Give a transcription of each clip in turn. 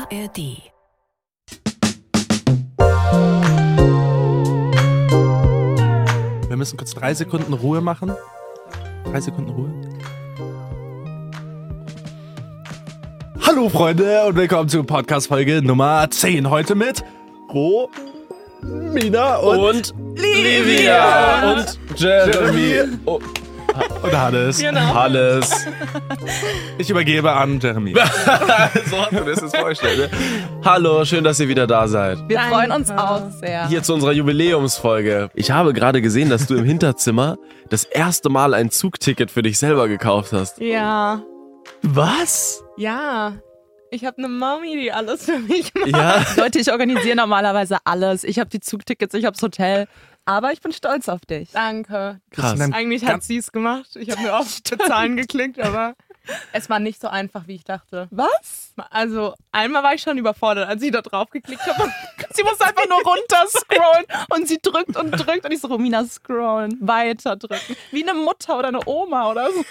ARD. Wir müssen kurz 3 Sekunden Ruhe machen. 3 Sekunden Ruhe. Hallo Freunde und willkommen zur Podcast-Folge Nummer 10. Heute mit Mina und Livia und Jeremy. Oh. Und Hannes. Genau. Hannes. Ich übergebe an Jeremy. So hast du das jetzt vorgestellt, ne? Hallo, schön, dass ihr wieder da seid. Wir freuen uns auch sehr. Hier zu unserer Jubiläumsfolge. Ich habe gerade gesehen, dass du im Hinterzimmer das erste Mal ein Zugticket für dich selber gekauft hast. Ja. Was? Ja. Ich habe eine Mami, die alles für mich macht. Ja. Leute, ich organisiere normalerweise alles. Ich habe die Zugtickets, ich habe das Hotel. Aber ich bin stolz auf dich. Danke. Krass. Eigentlich hat sie es gemacht. Ich habe mir auf Bezahlen geklickt, aber es war nicht so einfach, wie ich dachte. Was? Also einmal war ich schon überfordert, als ich da drauf geklickt habe. Sie muss einfach nur runter scrollen und sie drückt und drückt und ich so, Romina, scrollen, weiter drücken. Wie eine Mutter oder eine Oma oder so.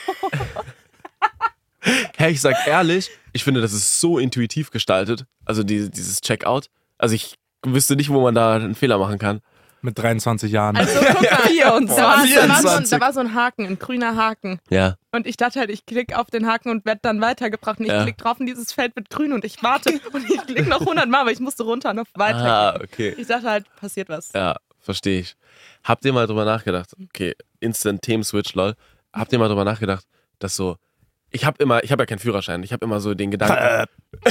Hey, ich sag ehrlich, ich finde, das ist so intuitiv gestaltet. Also dieses Checkout. Also ich wüsste nicht, wo man da einen Fehler machen kann. Mit 23 Jahren. Also guck mal, 24. da war so ein Haken, ein grüner Haken. Ja. Und ich dachte halt, ich klicke auf den Haken und werde dann weitergebracht. Und ich klicke drauf und dieses Feld wird grün und ich warte. Und ich klicke noch 100 Mal, aber ich musste runter und auf weiter. Ah, okay. Ich dachte halt, passiert was. Ja, verstehe ich. Habt ihr mal drüber nachgedacht, okay, Instant Themenswitch, lol. Habt ihr mal drüber nachgedacht, dass so, ich habe ja keinen Führerschein, ich habe immer so den Gedanken,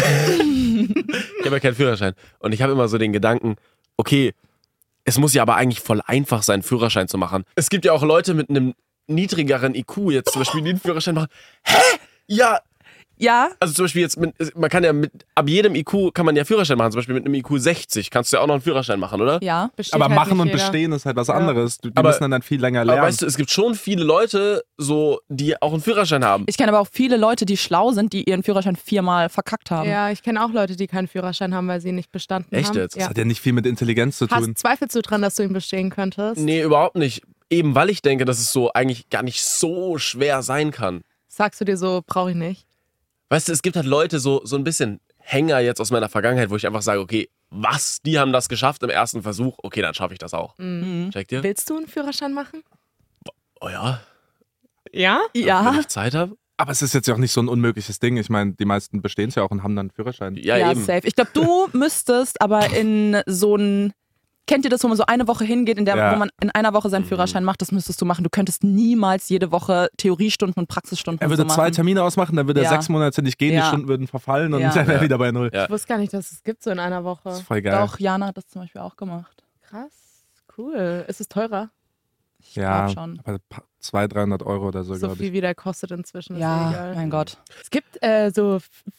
ich habe ja keinen Führerschein und ich habe immer so den Gedanken, okay, es muss ja aber eigentlich voll einfach sein, Führerschein zu machen. Es gibt ja auch Leute mit einem niedrigeren IQ, jetzt zum Beispiel, die einen Führerschein machen. Hä? Ja. Ja. Also zum Beispiel jetzt, man kann ja ab jedem IQ kann man ja Führerschein machen. Zum Beispiel mit einem IQ 60 kannst du ja auch noch einen Führerschein machen, oder? Ja. Besteht Aber halt machen nicht und jeder. bestehen ist halt was anderes. Die Aber- müssen dann viel länger Aber lernen. weißt du, es gibt schon viele Leute, so, die auch einen Führerschein haben. Ich kenne aber auch viele Leute, die schlau sind, die ihren Führerschein 4-mal verkackt haben. Ja, ich kenne auch Leute, die keinen Führerschein haben, weil sie ihn nicht bestanden Echt haben. jetzt? Das Ja. hat ja nicht viel mit Intelligenz zu tun. Zweifelst du dran, dass du ihn bestehen könntest? Nee, überhaupt nicht. Eben weil ich denke, dass es so eigentlich gar nicht so schwer sein kann. Sagst du dir so, brauche ich nicht? Weißt du, es gibt halt Leute, so ein bisschen Hänger jetzt aus meiner Vergangenheit, wo ich einfach sage, okay, was, die haben das geschafft im ersten Versuch, okay, dann schaffe ich das auch. Mhm. Checkt ihr? Willst du einen Führerschein machen? Oh ja, Ja? wenn Ja. ich Zeit habe. Aber es ist jetzt ja auch nicht so ein unmögliches Ding. Ich meine, die meisten bestehen es ja auch und haben dann einen Führerschein. Ja, Ja, eben. safe. Ich glaube, du müsstest aber in so ein... Kennt ihr das, wo man so eine Woche hingeht, Ja. wo man in einer Woche seinen Führerschein macht? Das müsstest du machen. Du könntest niemals jede Woche Theoriestunden und Praxisstunden Er würde und so 2 machen. Termine ausmachen, dann würde er Ja. 6 Monate nicht gehen, die Ja. Stunden würden verfallen und Ja. dann wäre er Ja. wieder bei 0. Ja. Ich wusste gar nicht, dass es gibt so in einer Woche. Das ist voll geil. Doch, Jana hat das zum Beispiel auch gemacht. Krass, cool. Ist es teurer? Ich Ja, glaube schon. aber 200-300 Euro oder so, So glaube viel ich. wie der kostet inzwischen. Ist Ja, egal. mein Gott. Es gibt so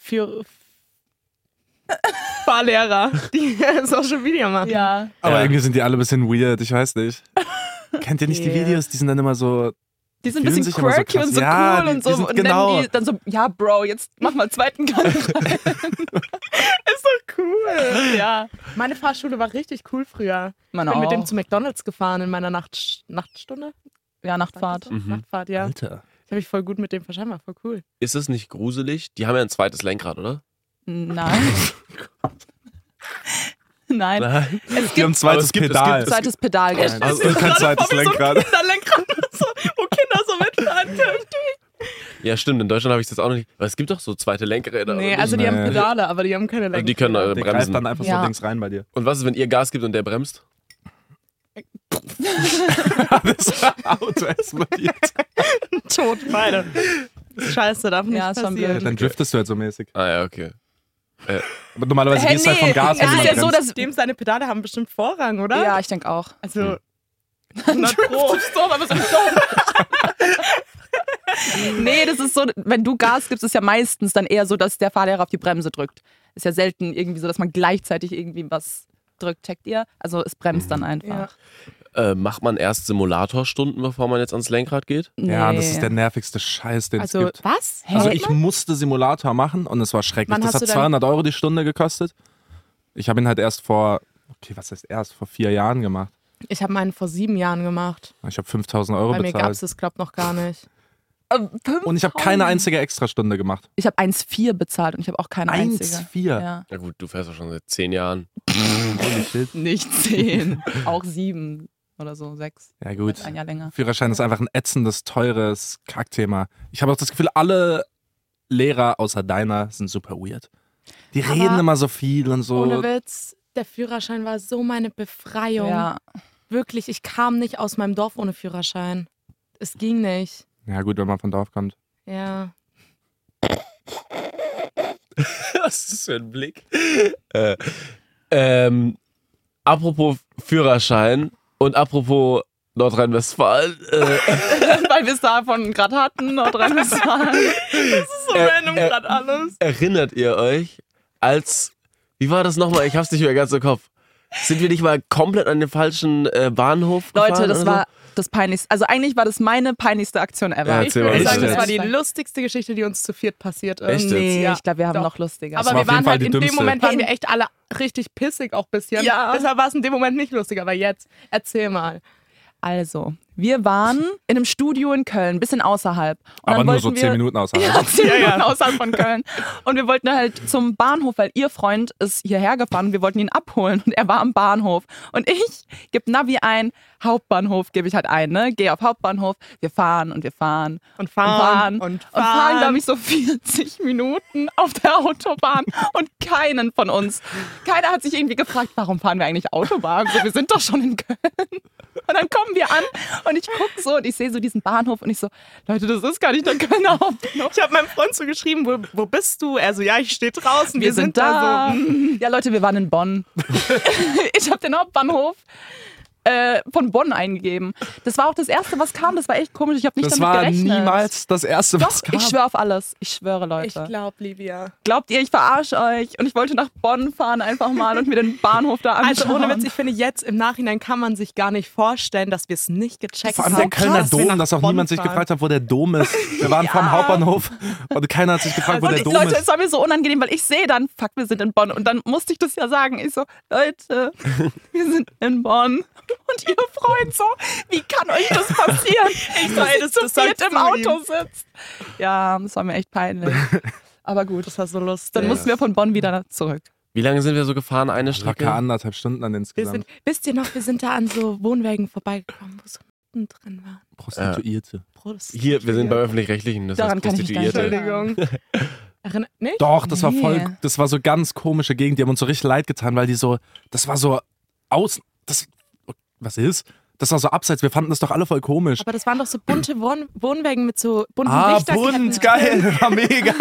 Fahrlehrer, die Social Media machen. Ja. Aber Ja. irgendwie sind die alle ein bisschen weird, ich weiß nicht. Kennt ihr nicht die Yeah. Videos? Die sind dann immer so... Die sind ein fühlen bisschen sich immer so quirky krass. und so Ja, cool die- und so. die sind und genau. nennen die dann so, ja, Bro, jetzt mach mal zweiten Gang rein. Ist doch cool. Ja. Meine Fahrstunde war richtig cool früher. Meine Ich bin mit dem auch. zu McDonald's gefahren in meiner Nachtstunde. Ja, Nachtfahrt. Nachtfahrt, ja. Alter. Ich habe mich voll gut mit dem verstanden, war voll cool. Ist es nicht gruselig? Die haben ja ein zweites Lenkrad, oder? Nein. Nein. Nein. Die haben ein zweites es gibt- Pedal. Zweites Pedal. Nein, also kein zweites Lenkrad. Kinderlenkrad, wo Kinder so mitfahren können. Ja, stimmt, in Deutschland habe ich das auch noch nicht. Aber es gibt doch so zweite Lenkräder. Nee, oder also nicht? die haben Nee. Pedale, aber die haben keine Lenkrad. Also die können Der greift bremsen. dann einfach Ja. so links rein bei dir. Und was ist, wenn ihr Gas gibt und der bremst? Das Auto explodiert. tot beide. Scheiße, darf nicht Ja, ist schon Ja, passieren. dann driftest du halt so mäßig. Ah ja, okay. Aber normalerweise gehst du halt vom Gas, wenn es du ist mal ja so, bremst. dass... Dem seine Pedale haben bestimmt Vorrang, oder? Ja, ich denke auch. Also, 100 Pro. Nee, das ist so, wenn du Gas gibst, ist ja meistens dann eher so, dass der Fahrlehrer auf die Bremse drückt. Ist ja selten irgendwie so, dass man gleichzeitig irgendwie was drückt. Checkt ihr? Also es bremst dann einfach. Ja. Macht man erst Simulatorstunden, bevor man jetzt ans Lenkrad geht? Ja, Nee. das ist der nervigste Scheiß, den Also, es gibt. was? Also ich musste Simulator machen und es war schrecklich. Wann Das hast hat du denn- 200 Euro die Stunde gekostet. Ich habe ihn halt erst vor 4 Jahren gemacht. Ich habe meinen vor 7 Jahren gemacht. Ich habe 5.000 Euro Bei mir gab bezahlt. es das, glaub noch gar nicht. Und ich habe keine einzige Extrastunde gemacht. Ich habe 1,4 bezahlt und ich habe auch keine einzige. 1,4? Ja. Ja gut, du fährst doch schon seit 10 Jahren. Holy shit. Nicht 10, auch 7 oder so, 6. Ja gut. Ein Jahr länger. Führerschein ist einfach ein ätzendes, teures Kackthema. Ich habe auch das Gefühl, alle Lehrer außer deiner sind super weird. Die reden immer so viel und so. Ohne Witz, der Führerschein war so meine Befreiung. Ja. Wirklich, ich kam nicht aus meinem Dorf ohne Führerschein. Es ging nicht. Ja gut, wenn man von Dorf kommt. Ja. Was ist das für ein Blick? Apropos Führerschein und apropos Nordrhein-Westfalen. Weil wir es davon gerade hatten, Nordrhein-Westfalen. So random gerade alles. Erinnert ihr euch, wie war das nochmal? Ich hab's nicht mehr ganz im Kopf. Sind wir nicht mal komplett an den falschen Bahnhof gefahren? Leute, das oder war das peinlichste. Also eigentlich war das meine peinlichste Aktion ever. Ja, Ich erzähl mal, würde was sagen, ist das war das? die lustigste Geschichte, die uns zu viert passiert ist. Echt jetzt? Nee, Ja, ich glaube, wir haben doch. noch lustiger. Aber war wir auf jeden waren Fall halt die in dem dümmste. Moment, waren wir echt alle richtig pissig auch ein bisschen. Ja. Deshalb war es in dem Moment nicht lustig, aber jetzt, erzähl mal. Also, wir waren in einem Studio in Köln, ein bisschen außerhalb. Und Aber dann nur so wollten 10 wir- Minuten außerhalb. Ja, 10 Ja, ja. Minuten außerhalb von Köln. Und wir wollten halt zum Bahnhof, weil ihr Freund ist hierher gefahren und wir wollten ihn abholen. Und er war am Bahnhof. Und ich gebe Navi ein, Hauptbahnhof gebe ich halt ein, ne? Gehe auf Hauptbahnhof, wir fahren und wir fahren. Und fahren. Und fahren, glaube ich, so 40 Minuten auf der Autobahn und keiner hat sich irgendwie gefragt, warum fahren wir eigentlich Autobahn? So, wir sind doch schon in Köln. Und dann kommen wir an und ich gucke so und ich sehe so diesen Bahnhof und ich so, Leute, das ist gar nicht der Kölner Hauptbahnhof. Ich habe meinem Freund so geschrieben, wo bist du? Er so, ja, ich stehe draußen, wir sind da. So. Ja, Leute, wir waren in Bonn. Ich habe den Hauptbahnhof von Bonn eingegeben. Das war auch das Erste, was kam. Das war echt komisch. Ich habe nicht Das damit war gerechnet. niemals das Erste, was Doch, kam. ich schwöre auf alles. Ich schwöre, Ich Leute. glaube, Livia. Glaubt ihr, ich verarsche euch? Und ich wollte nach Bonn fahren einfach mal und mir den Bahnhof da anschauen. Also ohne Witz, ich finde jetzt im Nachhinein kann man sich gar nicht vorstellen, dass wir es nicht gecheckt Vor allem haben. der Kölner dass wir Dom, nach dass auch Bonn niemand sich fahren. gefragt hat, wo der Dom ist. Wir waren vom Hauptbahnhof und keiner hat sich gefragt, wo der Und Dom Leute, ist. es war mir so unangenehm, weil ich sehe dann, fuck, wir sind in Bonn. Und dann musste ich das ja sagen. Ich so, Leute, wir sind in Bonn. Und ihr Freund so, wie kann euch das passieren? Ich so, ey, dass das du viert sagst im du Auto ihm. sitzt. Ja, das war mir echt peinlich. Aber gut, Das war so lustig. dann mussten wir von Bonn wieder zurück. Wie lange sind wir so gefahren? Eine Strecke? Locker 1,5 Stunden dann Wir insgesamt. sind, wisst ihr noch, wir sind da an so Wohnwägen vorbeigekommen, wo so Mitten drin waren. Prostituierte. Hier, wir sind bei Öffentlich-Rechtlichen, das Daran heißt kann ich mich gar nicht Prostituierte. erinnern. Entschuldigung. Nicht? Doch, das war Nee. voll, das war so ganz komische Gegend, die haben uns so richtig leid getan, weil die so, das war so was ist? Das war so abseits, wir fanden das doch alle voll komisch. Aber das waren doch so bunte Wohnwägen mit so bunten Ah, Lichterketten. bunt, geil, war mega.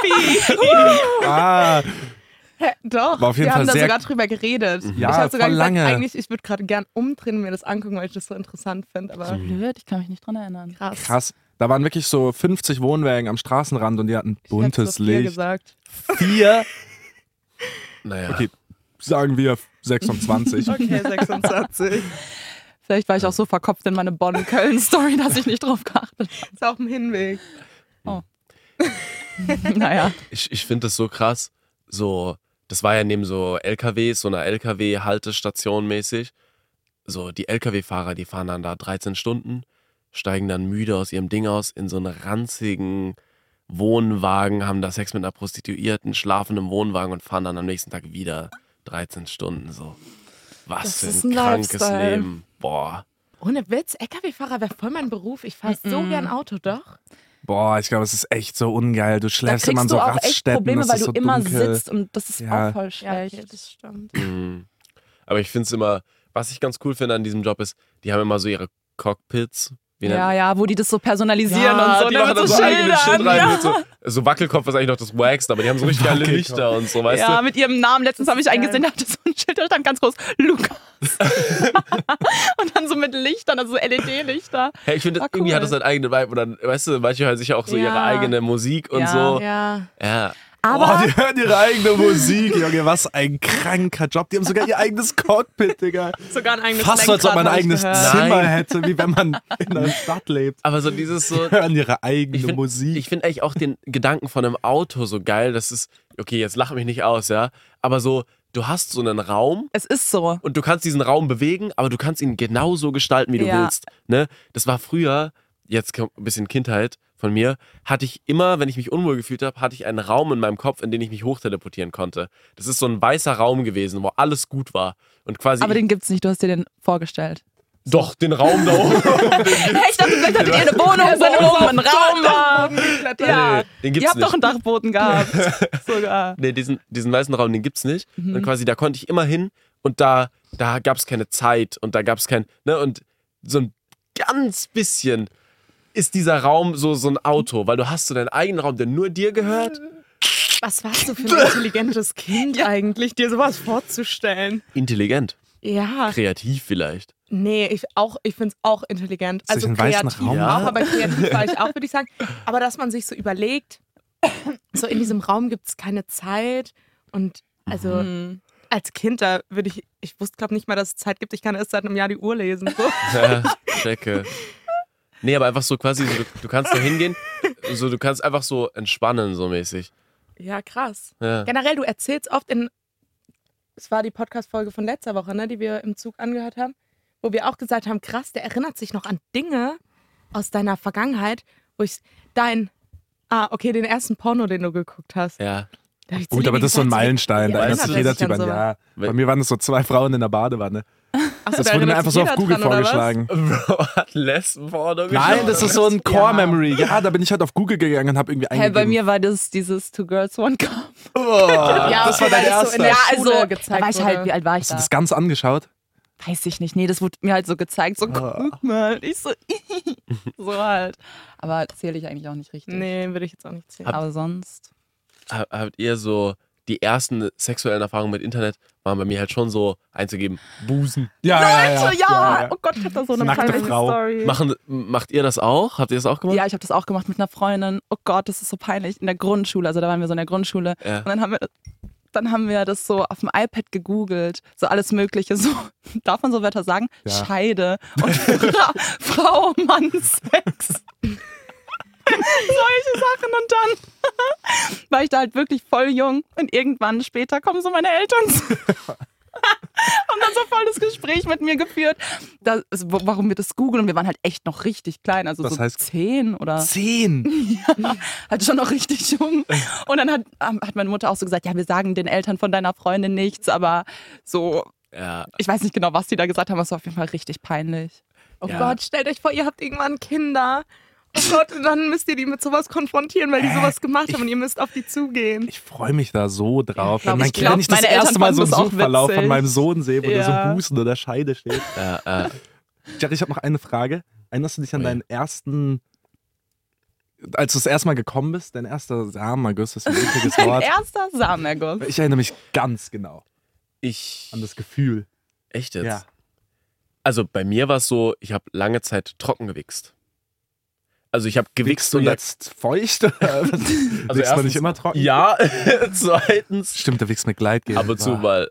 Ah, Doch, war auf jeden wir Fall haben da sehr, sogar drüber geredet. Ja, ich habe sogar voll gesagt, lange. eigentlich, ich würde gerade gern umdrehen und mir das angucken, weil ich das so interessant finde. Aber Blöd, ich kann mich nicht dran erinnern. krass. krass. Da waren wirklich so 50 Wohnwägen am Straßenrand und die hatten Ich buntes hätte so viel Licht. gesagt. 4, Naja. okay, sagen wir 26. Okay, 26. Vielleicht war ich auch so verkopft in meine Bonn-Köln-Story, dass ich nicht drauf geachtet Ist auch ein Hinweg. habe. Naja. Ich finde das so krass. So, das war ja neben so LKWs, so einer LKW-Haltestation mäßig. So, die LKW-Fahrer, die fahren dann da 13 Stunden, steigen dann müde aus ihrem Ding aus in so einen ranzigen Wohnwagen, haben da Sex mit einer Prostituierten, schlafen im Wohnwagen und fahren dann am nächsten Tag wieder 13 Stunden. So, was Das für ist ein ein krankes Lifestyle. Leben. Boah. Ohne Witz, LKW-Fahrer wäre voll mein Beruf. Ich fahre so gern Auto, doch. Boah, ich glaube, es ist echt so ungeil. Du Da schläfst immer an kriegst so du auch echt Raststätten, Probleme, es weil ist du so immer dunkel. sitzt und das ist Ja. auch voll Ja, schlecht. okay, das stimmt. Mhm. Aber ich finde es immer, was ich ganz cool finde an diesem Job ist, die haben immer so ihre Cockpits. Wie nennt- Ja, ja, wo die das so personalisieren Ja, und so. die ne, machen mit dann so eigene Schildern. Shit rein. Ja. Mit so Wackelkopf ist eigentlich noch das Wackste, aber die haben so richtig geile Wackelkopf. Lichter und so, weißt Ja, du? mit ihrem Namen. Letztens habe ich einen geil. gesehen, der hatte so ein Schild, da stand ganz groß Lukas. Und dann so mit Lichtern, also so LED-Lichter. Hey, ich finde, War irgendwie cool. hat das seinen eigenen Vibe und dann, weißt du, manche hören sich ja auch so Ja. ihre eigene Musik und Ja. so. Ja. Ja. Aber Oh, die hören ihre eigene Musik, Junge. Was ein kranker Job. Die haben sogar ihr eigenes Cockpit, Digga. Sogar ein eigenes Fast so, als ob man ein eigenes Lenkrad, hab ich Zimmer gehört. hätte, wie wenn man in der Stadt lebt. Aber so dieses so, Die hören ihre eigene ich finde Musik. find eigentlich auch den Gedanken von einem Auto so geil, das ist, okay, jetzt lach mich nicht aus, ja, aber so, du hast so einen Raum es ist so. und du kannst diesen Raum bewegen, aber du kannst ihn genauso gestalten, wie du Ja. willst. Ne? Das war früher, jetzt kommt ein bisschen Kindheit, von mir, hatte ich immer, wenn ich mich unwohl gefühlt habe, hatte ich einen Raum in meinem Kopf, in den ich mich hochteleportieren konnte. Das ist so ein weißer Raum gewesen, wo alles gut war. Und quasi Aber den gibt's nicht, du hast dir den vorgestellt. doch, den Raum da oben. Ich dachte, vielleicht hattet ihr eine Wohnung, wo oben ein Raum war. Ja, Nee, den gibt's ihr habt nicht. doch einen Dachboden gehabt. Sogar. Nee, diesen weißen Raum, den gibt's nicht. Und quasi, da konnte ich immer hin und da gab es keine Zeit und da gab es kein, ne, und so ein ganz bisschen ist dieser Raum so ein Auto, weil du hast so deinen eigenen Raum, der nur dir gehört. Was warst du für ein intelligentes Kind eigentlich, dir sowas vorzustellen? Intelligent, Ja, kreativ vielleicht. nee, ich finde es auch intelligent. Sich Also einen weißen kreativ Raum Ja. auch, aber kreativ war ich auch, würde ich sagen. Aber dass man sich so überlegt, so in diesem Raum gibt es keine Zeit und also als Kind, da würde ich wusste glaube nicht mal, dass es Zeit gibt. Ich kann erst seit einem Jahr die Uhr lesen. So. Ja, checke. Nee, aber einfach so quasi, so, du kannst da hingehen, so, du kannst einfach so entspannen, so mäßig. Ja, krass. Ja. Generell, du erzählst oft es war die Podcast-Folge von letzter Woche, ne, die wir im Zug angehört haben, wo wir auch gesagt haben, krass, der erinnert sich noch an Dinge aus deiner Vergangenheit, wo ich den ersten Porno, den du geguckt hast. Ja. Da hab ich zu Gut, aber Levi das ist so ein gesagt, Meilenstein, da erinnert Weißt sich du, jeder dass ich Typ an, an ja. Bei mir waren es so 2 Frauen in der Badewanne. Achso, Das wurde mir einfach so auf Google vorgeschlagen. Bro, hat Lesben-Porno Nein, das ist so ein Core-Memory. Ja, da bin ich halt auf Google gegangen und habe irgendwie Hey, eingegeben. bei mir war das dieses Two Girls, One Cup. Ja, das war okay, dein weil das so erster. in der Ja, Schule also, da gezeigt war ich halt, wurde. wie alt war ich Hast du da? das ganz angeschaut? Weiß ich nicht. Nee, das wurde mir halt so gezeigt. So, guck mal. Ich so, so halt. Aber zähle ich eigentlich auch nicht richtig. Nee, würde ich jetzt auch nicht zählen. Aber sonst. Habt ihr so die ersten sexuellen Erfahrungen mit Internet, waren bei mir halt schon so einzugeben, Busen. Ja, Ja, oh Gott, ich hab da so eine Nackte peinliche Frau. Story. Macht ihr das auch? Habt ihr das auch gemacht? Ja, ich habe das auch gemacht mit einer Freundin. Oh Gott, das ist so peinlich. In der Grundschule, also da waren wir so in der Grundschule. Ja. Und dann haben wir das so auf dem iPad gegoogelt. So alles Mögliche. So, darf man so Wörter sagen? Ja. Scheide und Frau, Mann, Sex. Solche Sachen. Und dann war ich da halt wirklich voll jung. Und irgendwann später kommen so meine Eltern zu. Haben dann so voll das Gespräch mit mir geführt, warum wir das googeln. Und wir waren halt echt noch richtig klein, also Das so heißt- 10 oder 10. halt schon noch richtig jung. Und dann hat meine Mutter auch so gesagt, ja, wir sagen den Eltern von deiner Freundin nichts, aber so, Ja. ich weiß nicht genau, was die da gesagt haben, aber es war auf jeden Fall richtig peinlich. Oh Ja. Gott, stellt euch vor, ihr habt irgendwann Kinder. Oh Gott, und dann müsst ihr die mit sowas konfrontieren, weil die sowas gemacht haben und ihr müsst auf die zugehen. Ich freue mich da so drauf. Ja, wenn glaub, ich das meine erste Eltern Mal so einen fanden das auch Suchverlauf von witzig. meinem Sohn sehe, wo da Ja. so Busen oder Scheide steht. Jerry, ich habe noch eine Frage. Erinnerst du dich an Oh ja. deinen ersten, als du das erste Mal gekommen bist, dein erster Samenerguss, das ist ein ekliges Mein Wort. erster Samenerguss. Ich erinnere mich ganz genau Ich. an das Gefühl. Echt jetzt? Ja. Also bei mir war es so, ich habe lange Zeit trocken gewichst. Also ich habe Wichst gewichst du und jetzt feucht? Also wichst man erstens- nicht immer trocken? Ja, zweitens Stimmt, der wichst mit Gleitgel. ab und zu mal.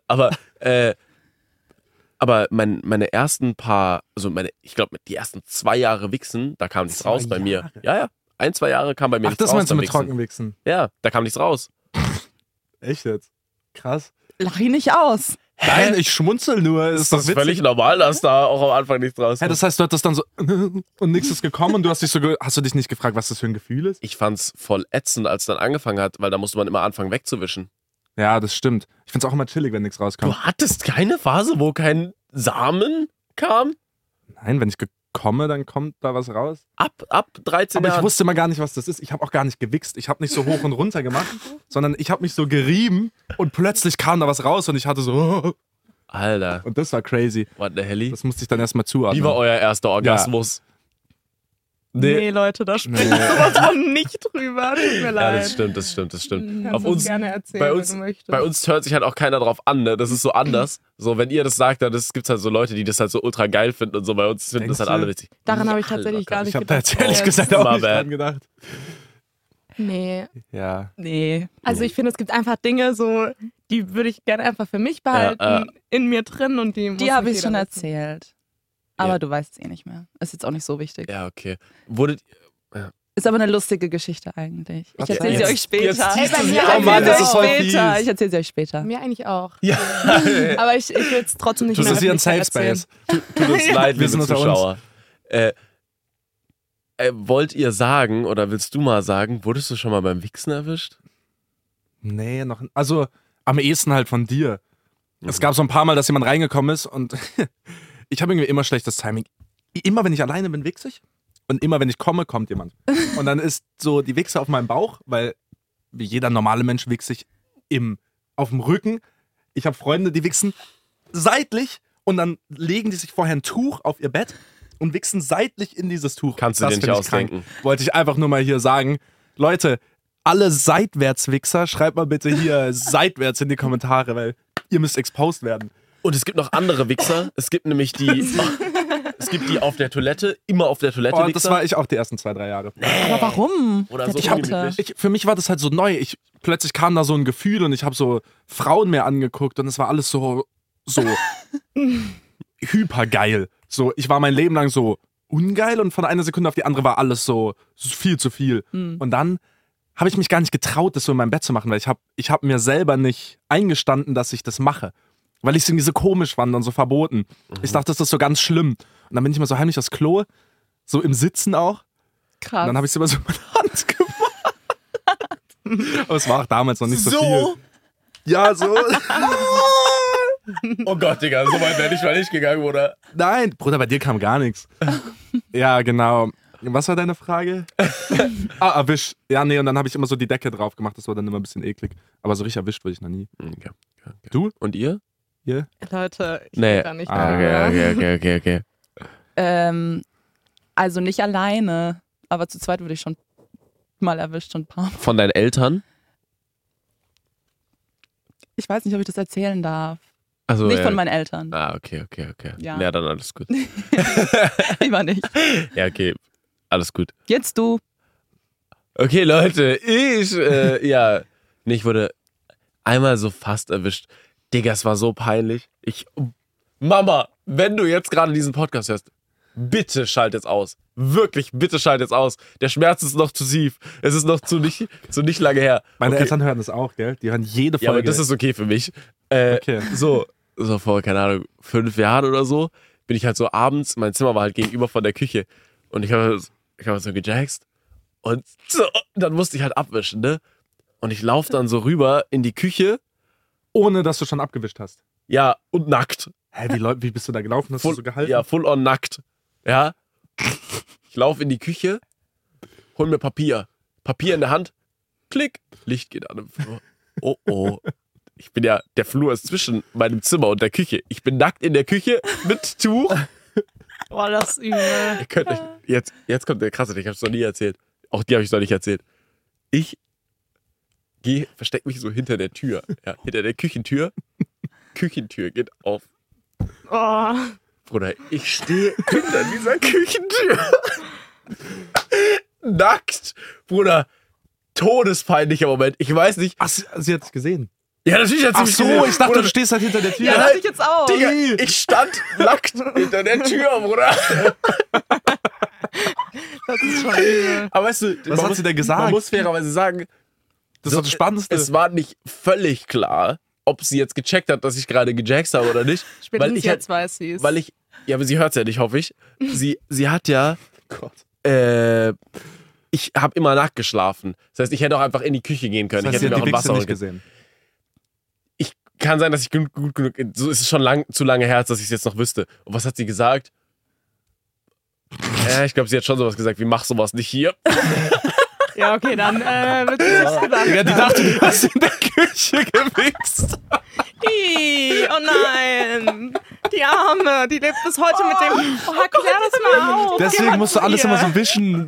Aber meine ersten ich glaube, die ersten 2 Jahre Wichsen, da kam nichts 2 raus bei mir. Jahre? Ja. 1, 2 Jahre kam bei mir Ach, nichts das raus. meinst du beim mit Wichsen. Trockenwichsen? Ja, da kam nichts raus. Echt jetzt? Krass. Lach ihn nicht aus. Nein, ich schmunzel nur. Das Ist doch ist witzig. völlig normal, dass da auch am Anfang nichts raus Ja, kommt. das heißt, du hattest dann so und nichts ist gekommen und du hast hast du dich nicht gefragt, was das für ein Gefühl ist? Ich fand's voll ätzend, als es dann angefangen hat, weil da musste man immer anfangen wegzuwischen. Ja, das stimmt. Ich find's auch immer chillig, wenn nichts Du rauskommt. hattest keine Phase, wo kein Samen kam? Nein, wenn ich komme, dann kommt da was raus. Ab 13 Aber ich Jahren. wusste immer gar nicht, was das ist. Ich habe auch gar nicht gewichst. Ich habe nicht so hoch und runter gemacht, sondern ich habe mich so gerieben und plötzlich kam da was raus und ich hatte so Alter, und das war crazy. what the hell? Das musste ich dann erstmal zuordnen. Wie war euer erster Orgasmus? Nee, Leute, da spricht sowas von nicht drüber. Tut mir Ja, leid. das stimmt. Kannst Auf du uns, gerne erzählen, bei wenn uns, du möchtest. bei uns hört sich halt auch keiner drauf an, ne? Das ist so anders. So, wenn ihr das sagt, dann gibt es halt so Leute, die das halt so ultra geil finden und so. Bei uns finden das halt Denkst du? alle witzig. Daran habe ich Ja, tatsächlich Alter. gar nicht Ich habe da gedacht. jetzt ehrlich Oh, gesagt auch my nicht bad. dran gedacht. Nee. Ja. Nee. Also ich finde, es gibt einfach Dinge so, die würde ich gerne einfach für mich behalten, in mir drin und die muss Die habe nicht ich schon jeder wissen. erzählt. Aber Ja. du weißt es eh nicht mehr. Ist jetzt auch nicht so wichtig. Ja, okay. Wurdet Ist aber eine lustige Geschichte eigentlich. Ich Was erzähle sie jetzt- euch später. jetzt Hey, bei mir Oh Mann, das ist voll später. fies. Ich erzähle sie euch später. Mir eigentlich auch. Ja. Aber ich will es trotzdem nicht Du in der bist hier ein Safe Öffentlichkeit Space. Tut uns leid, Wir wir sind sind unter uns. Zuschauer. wollt ihr sagen, oder willst du mal sagen, wurdest du schon mal beim Wichsen erwischt? Nee, noch. Also am ehesten halt von dir. Es gab so ein paar Mal, dass jemand reingekommen ist und ich habe irgendwie immer schlechtes Timing. Immer wenn ich alleine bin, wichse ich. Und immer wenn ich komme, kommt jemand. Und dann ist so die Wichse auf meinem Bauch, weil wie jeder normale Mensch wichse ich auf dem Rücken. Ich habe Freunde, die wichsen seitlich und dann legen die sich vorher ein Tuch auf ihr Bett und wichsen seitlich in dieses Tuch. Kannst du dir nicht ausdenken. Wollte ich einfach nur mal hier sagen. Leute, alle Seitwärtswichser, schreibt mal bitte hier seitwärts in die Kommentare, weil ihr müsst exposed werden. Und es gibt noch andere Wichser. Es gibt nämlich die auf der Toilette, immer auf der Toilette Oh, Wichser. das war ich auch die ersten 2-3 Jahre. Aber warum? Oder so Der Dritte. ungemütlich. Für mich war das halt so neu. Plötzlich kam da so ein Gefühl und ich habe so Frauen mir angeguckt und es war alles so hypergeil. So, ich war mein Leben lang so ungeil und von einer Sekunde auf die andere war alles so viel zu viel. Und dann habe ich mich gar nicht getraut, das so in meinem Bett zu machen, weil ich hab mir selber nicht eingestanden, dass ich das mache. Weil ich es irgendwie so komisch fand und so verboten. Ich dachte, das ist so ganz schlimm. Und dann bin ich immer so heimlich aufs Klo, so im Sitzen auch. Krass. Und dann habe ich es immer so in meine Hand gemacht. Aber es war auch damals noch nicht so viel. Ja, so. Oh Gott, Digga, so weit wäre ich mal nicht gegangen, oder? Nein, Bruder, bei dir kam gar nichts. Ja, genau. Was war deine Frage? Erwischt. Ja, nee, und dann habe ich immer so die Decke drauf gemacht. Das war dann immer ein bisschen eklig. Aber so richtig erwischt wurde ich noch nie. Okay. Du? Und ihr? Hier? Leute, ich Nee. will gar nicht mehr. Okay. Also nicht alleine, aber zu zweit wurde ich schon mal erwischt und ein paar. Von deinen Eltern? Ich weiß nicht, ob ich das erzählen darf. Also, Nicht von meinen Eltern. Okay. Ja. Ja, dann alles gut. Lieber nicht. Ja, okay. Alles gut. Jetzt du. Okay, Leute, ich wurde einmal so fast erwischt. Digga, es war so peinlich. Mama, wenn du jetzt gerade diesen Podcast hörst, bitte schalt jetzt aus. Wirklich, bitte schalt jetzt aus. Der Schmerz ist noch zu tief. Es ist noch zu nicht lange her. Meine Okay. Eltern hören das auch, gell? Die hören jede Folge. Ja, aber das ist okay für mich. Okay. So vor, keine Ahnung, 5 Jahren oder so, bin ich halt so abends, mein Zimmer war halt gegenüber von der Küche. Und ich habe so gejaxt. Und so, dann musste ich halt abwischen, ne? Und ich laufe dann so rüber in die Küche. Ohne, dass du schon abgewischt hast. Ja, und nackt. Hä, wie bist du da gelaufen? Hast du so gehalten? Ja, full on nackt. Ja. Ich laufe in die Küche, hol mir Papier. Papier in der Hand. Klick. Licht geht an im Flur. Oh. Der Flur ist zwischen meinem Zimmer und der Küche. Ich bin nackt in der Küche mit Tuch. Boah, das ist übel. Ihr könnt euch, jetzt kommt der krasse, ich hab's noch nie erzählt. Auch die habe ich noch nicht erzählt. Ich versteck mich so hinter der Tür. Ja, hinter der Küchentür. Küchentür geht auf. Oh. Bruder, ich stehe hinter dieser Küchentür. Nackt. Bruder, todespeinlicher Moment. Ich weiß nicht. Ach, sie hat dich gesehen. Ja, natürlich hat sie Ach mich so, gesehen. ich dachte, Bruder, du stehst halt hinter der Tür. Ja, dachte ich jetzt auch. Digga, ich stand nackt hinter der Tür, Bruder. Das ist schon übel. Aber weißt du, Was hat sie denn gesagt? Man muss fairerweise sagen, Das ist doch das Spannendste. es war nicht völlig klar, ob sie jetzt gecheckt hat, dass ich gerade gejaxt habe oder nicht. Spätestens ich jetzt weiß sie es. Ja, aber sie hört es ja nicht, hoffe ich. Sie hat ja, ich habe immer nackt geschlafen. Das heißt, ich hätte auch einfach in die Küche gehen können. Das heißt, Ich sie hätte hat mir die auch ein Wichse Wasser nicht holen können. gesehen. Kann sein, dass ich gut genug, so ist es schon zu lange her, dass ich es jetzt noch wüsste. Und was hat sie gesagt? Ja, ich glaube, sie hat schon sowas gesagt, wie mach sowas nicht hier. Ja, okay, dann wird sie nichts gedacht. Ja, die dachte, du hast in der Küche gewichst. Oh nein. Die Arme, die lebt bis heute mit dem. Oh, klär das mal auf. Deswegen musst du alles immer so wischen.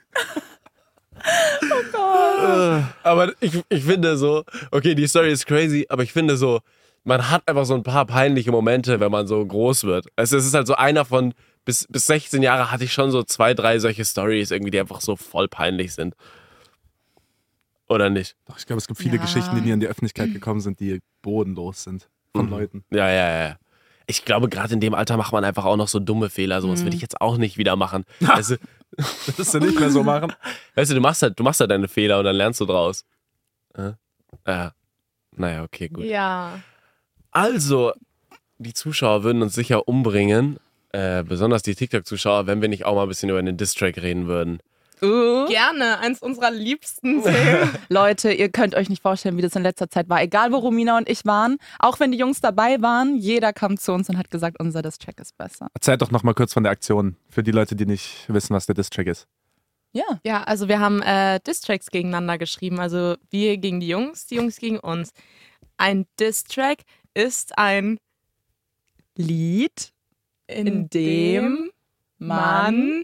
Aber ich finde so, okay, die Story ist crazy, aber ich finde so, man hat einfach so ein paar peinliche Momente, wenn man so groß wird. Also es ist halt so einer von, bis 16 Jahre hatte ich schon so 2, 3 solche Stories irgendwie, die einfach so voll peinlich sind. Oder nicht? Doch, ich glaube, es gibt viele Geschichten, die nie in die Öffentlichkeit gekommen sind, die bodenlos sind von Leuten. Ja. Ich glaube, gerade in dem Alter macht man einfach auch noch so dumme Fehler. Sowas würde ich jetzt auch nicht wieder machen. Weißt du, Würdest du nicht mehr so machen? du machst halt deine Fehler und dann lernst du draus. Ja. Naja, okay, gut. Ja. Also, die Zuschauer würden uns sicher umbringen, besonders die TikTok-Zuschauer, wenn wir nicht auch mal ein bisschen über den Diss-Track reden würden. Gerne, eins unserer liebsten Themen. Leute, ihr könnt euch nicht vorstellen, wie das in letzter Zeit war. Egal, wo Romina und ich waren, auch wenn die Jungs dabei waren, jeder kam zu uns und hat gesagt, unser Diss-Track ist besser. Erzählt doch noch mal kurz von der Aktion, für die Leute, die nicht wissen, was der Diss-Track ist. Ja. Ja, also wir haben Diss-Tracks gegeneinander geschrieben. Also wir gegen die Jungs gegen uns. Ein Diss-Track ist ein Lied, in dem man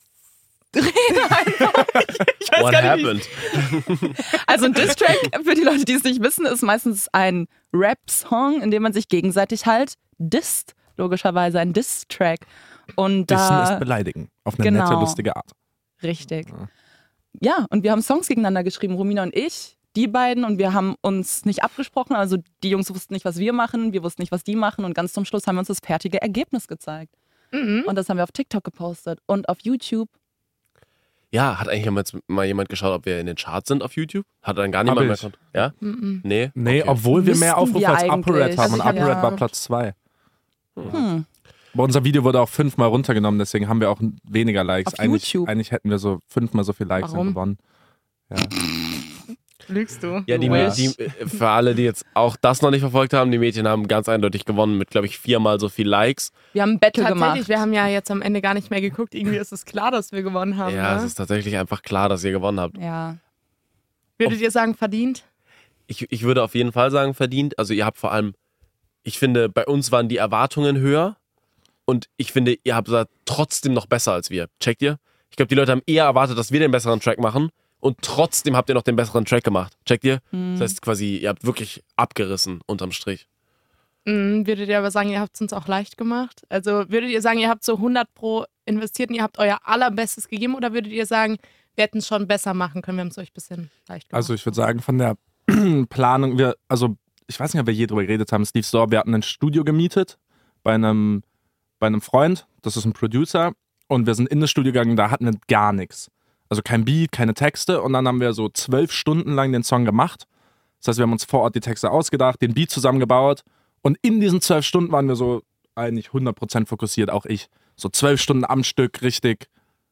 What happened? Also ein Diss-Track, für die Leute, die es nicht wissen, ist meistens ein Rap-Song, in dem man sich gegenseitig halt disst. Logischerweise ein Diss-Track. Und Dissen da ist beleidigen. Auf eine Genau. nette, lustige Art. Richtig. Ja, und wir haben Songs gegeneinander geschrieben, Romina und ich, die beiden, und wir haben uns nicht abgesprochen. Also die Jungs wussten nicht, was wir machen, wir wussten nicht, was die machen, und ganz zum Schluss haben wir uns das fertige Ergebnis gezeigt. Und das haben wir auf TikTok gepostet und auf YouTube. Ja, hat eigentlich mal jemand geschaut, ob wir in den Charts sind auf YouTube? Hat dann gar niemand Hab mehr ich. Ja? Nee? Nee, Okay. obwohl wir mehr Müssten Aufrufe wir als eigentlich. ApoRed haben, und Also ich hab- ApoRed war Platz 2. Hm. Aber unser Video wurde auch 5-mal runtergenommen, deswegen haben wir auch weniger Likes. Auf YouTube. Eigentlich hätten wir so 5-mal so viel Likes Warum? gewonnen. Ja. Lügst du? Ja, für alle, die jetzt auch das noch nicht verfolgt haben, die Mädchen haben ganz eindeutig gewonnen mit, glaube ich, 4-mal so viel Likes. Wir haben ein Battle Tatsächlich, gemacht. wir haben ja jetzt am Ende gar nicht mehr geguckt. Irgendwie ist es klar, dass wir gewonnen haben. Ja, es Ne? ist tatsächlich einfach klar, dass ihr gewonnen habt. Ja. Würdet ihr sagen, verdient? Ich würde auf jeden Fall sagen, verdient. Also ihr habt vor allem, ich finde, bei uns waren die Erwartungen höher und ich finde, ihr habt da trotzdem noch besser als wir. Checkt ihr? Ich glaube, die Leute haben eher erwartet, dass wir den besseren Track machen und trotzdem habt ihr noch den besseren Track gemacht. Checkt ihr? Das heißt quasi, ihr habt wirklich abgerissen unterm Strich. Würdet ihr aber sagen, ihr habt es uns auch leicht gemacht? Also würdet ihr sagen, ihr habt so 100% investiert und ihr habt euer allerbestes gegeben, oder würdet ihr sagen, wir hätten es schon besser machen können, wir haben es euch ein bisschen leicht gemacht? Also ich würde sagen, von der Planung, ich weiß nicht, ob wir je drüber geredet haben, Steve Store, wir hatten ein Studio gemietet bei einem Freund, das ist ein Producer, und wir sind in das Studio gegangen, da hatten wir gar nichts. Also kein Beat, keine Texte, und dann haben wir so 12 Stunden lang den Song gemacht. Das heißt, wir haben uns vor Ort die Texte ausgedacht, den Beat zusammengebaut, und in diesen 12 Stunden waren wir so eigentlich 100% fokussiert, auch ich. So 12 Stunden am Stück, richtig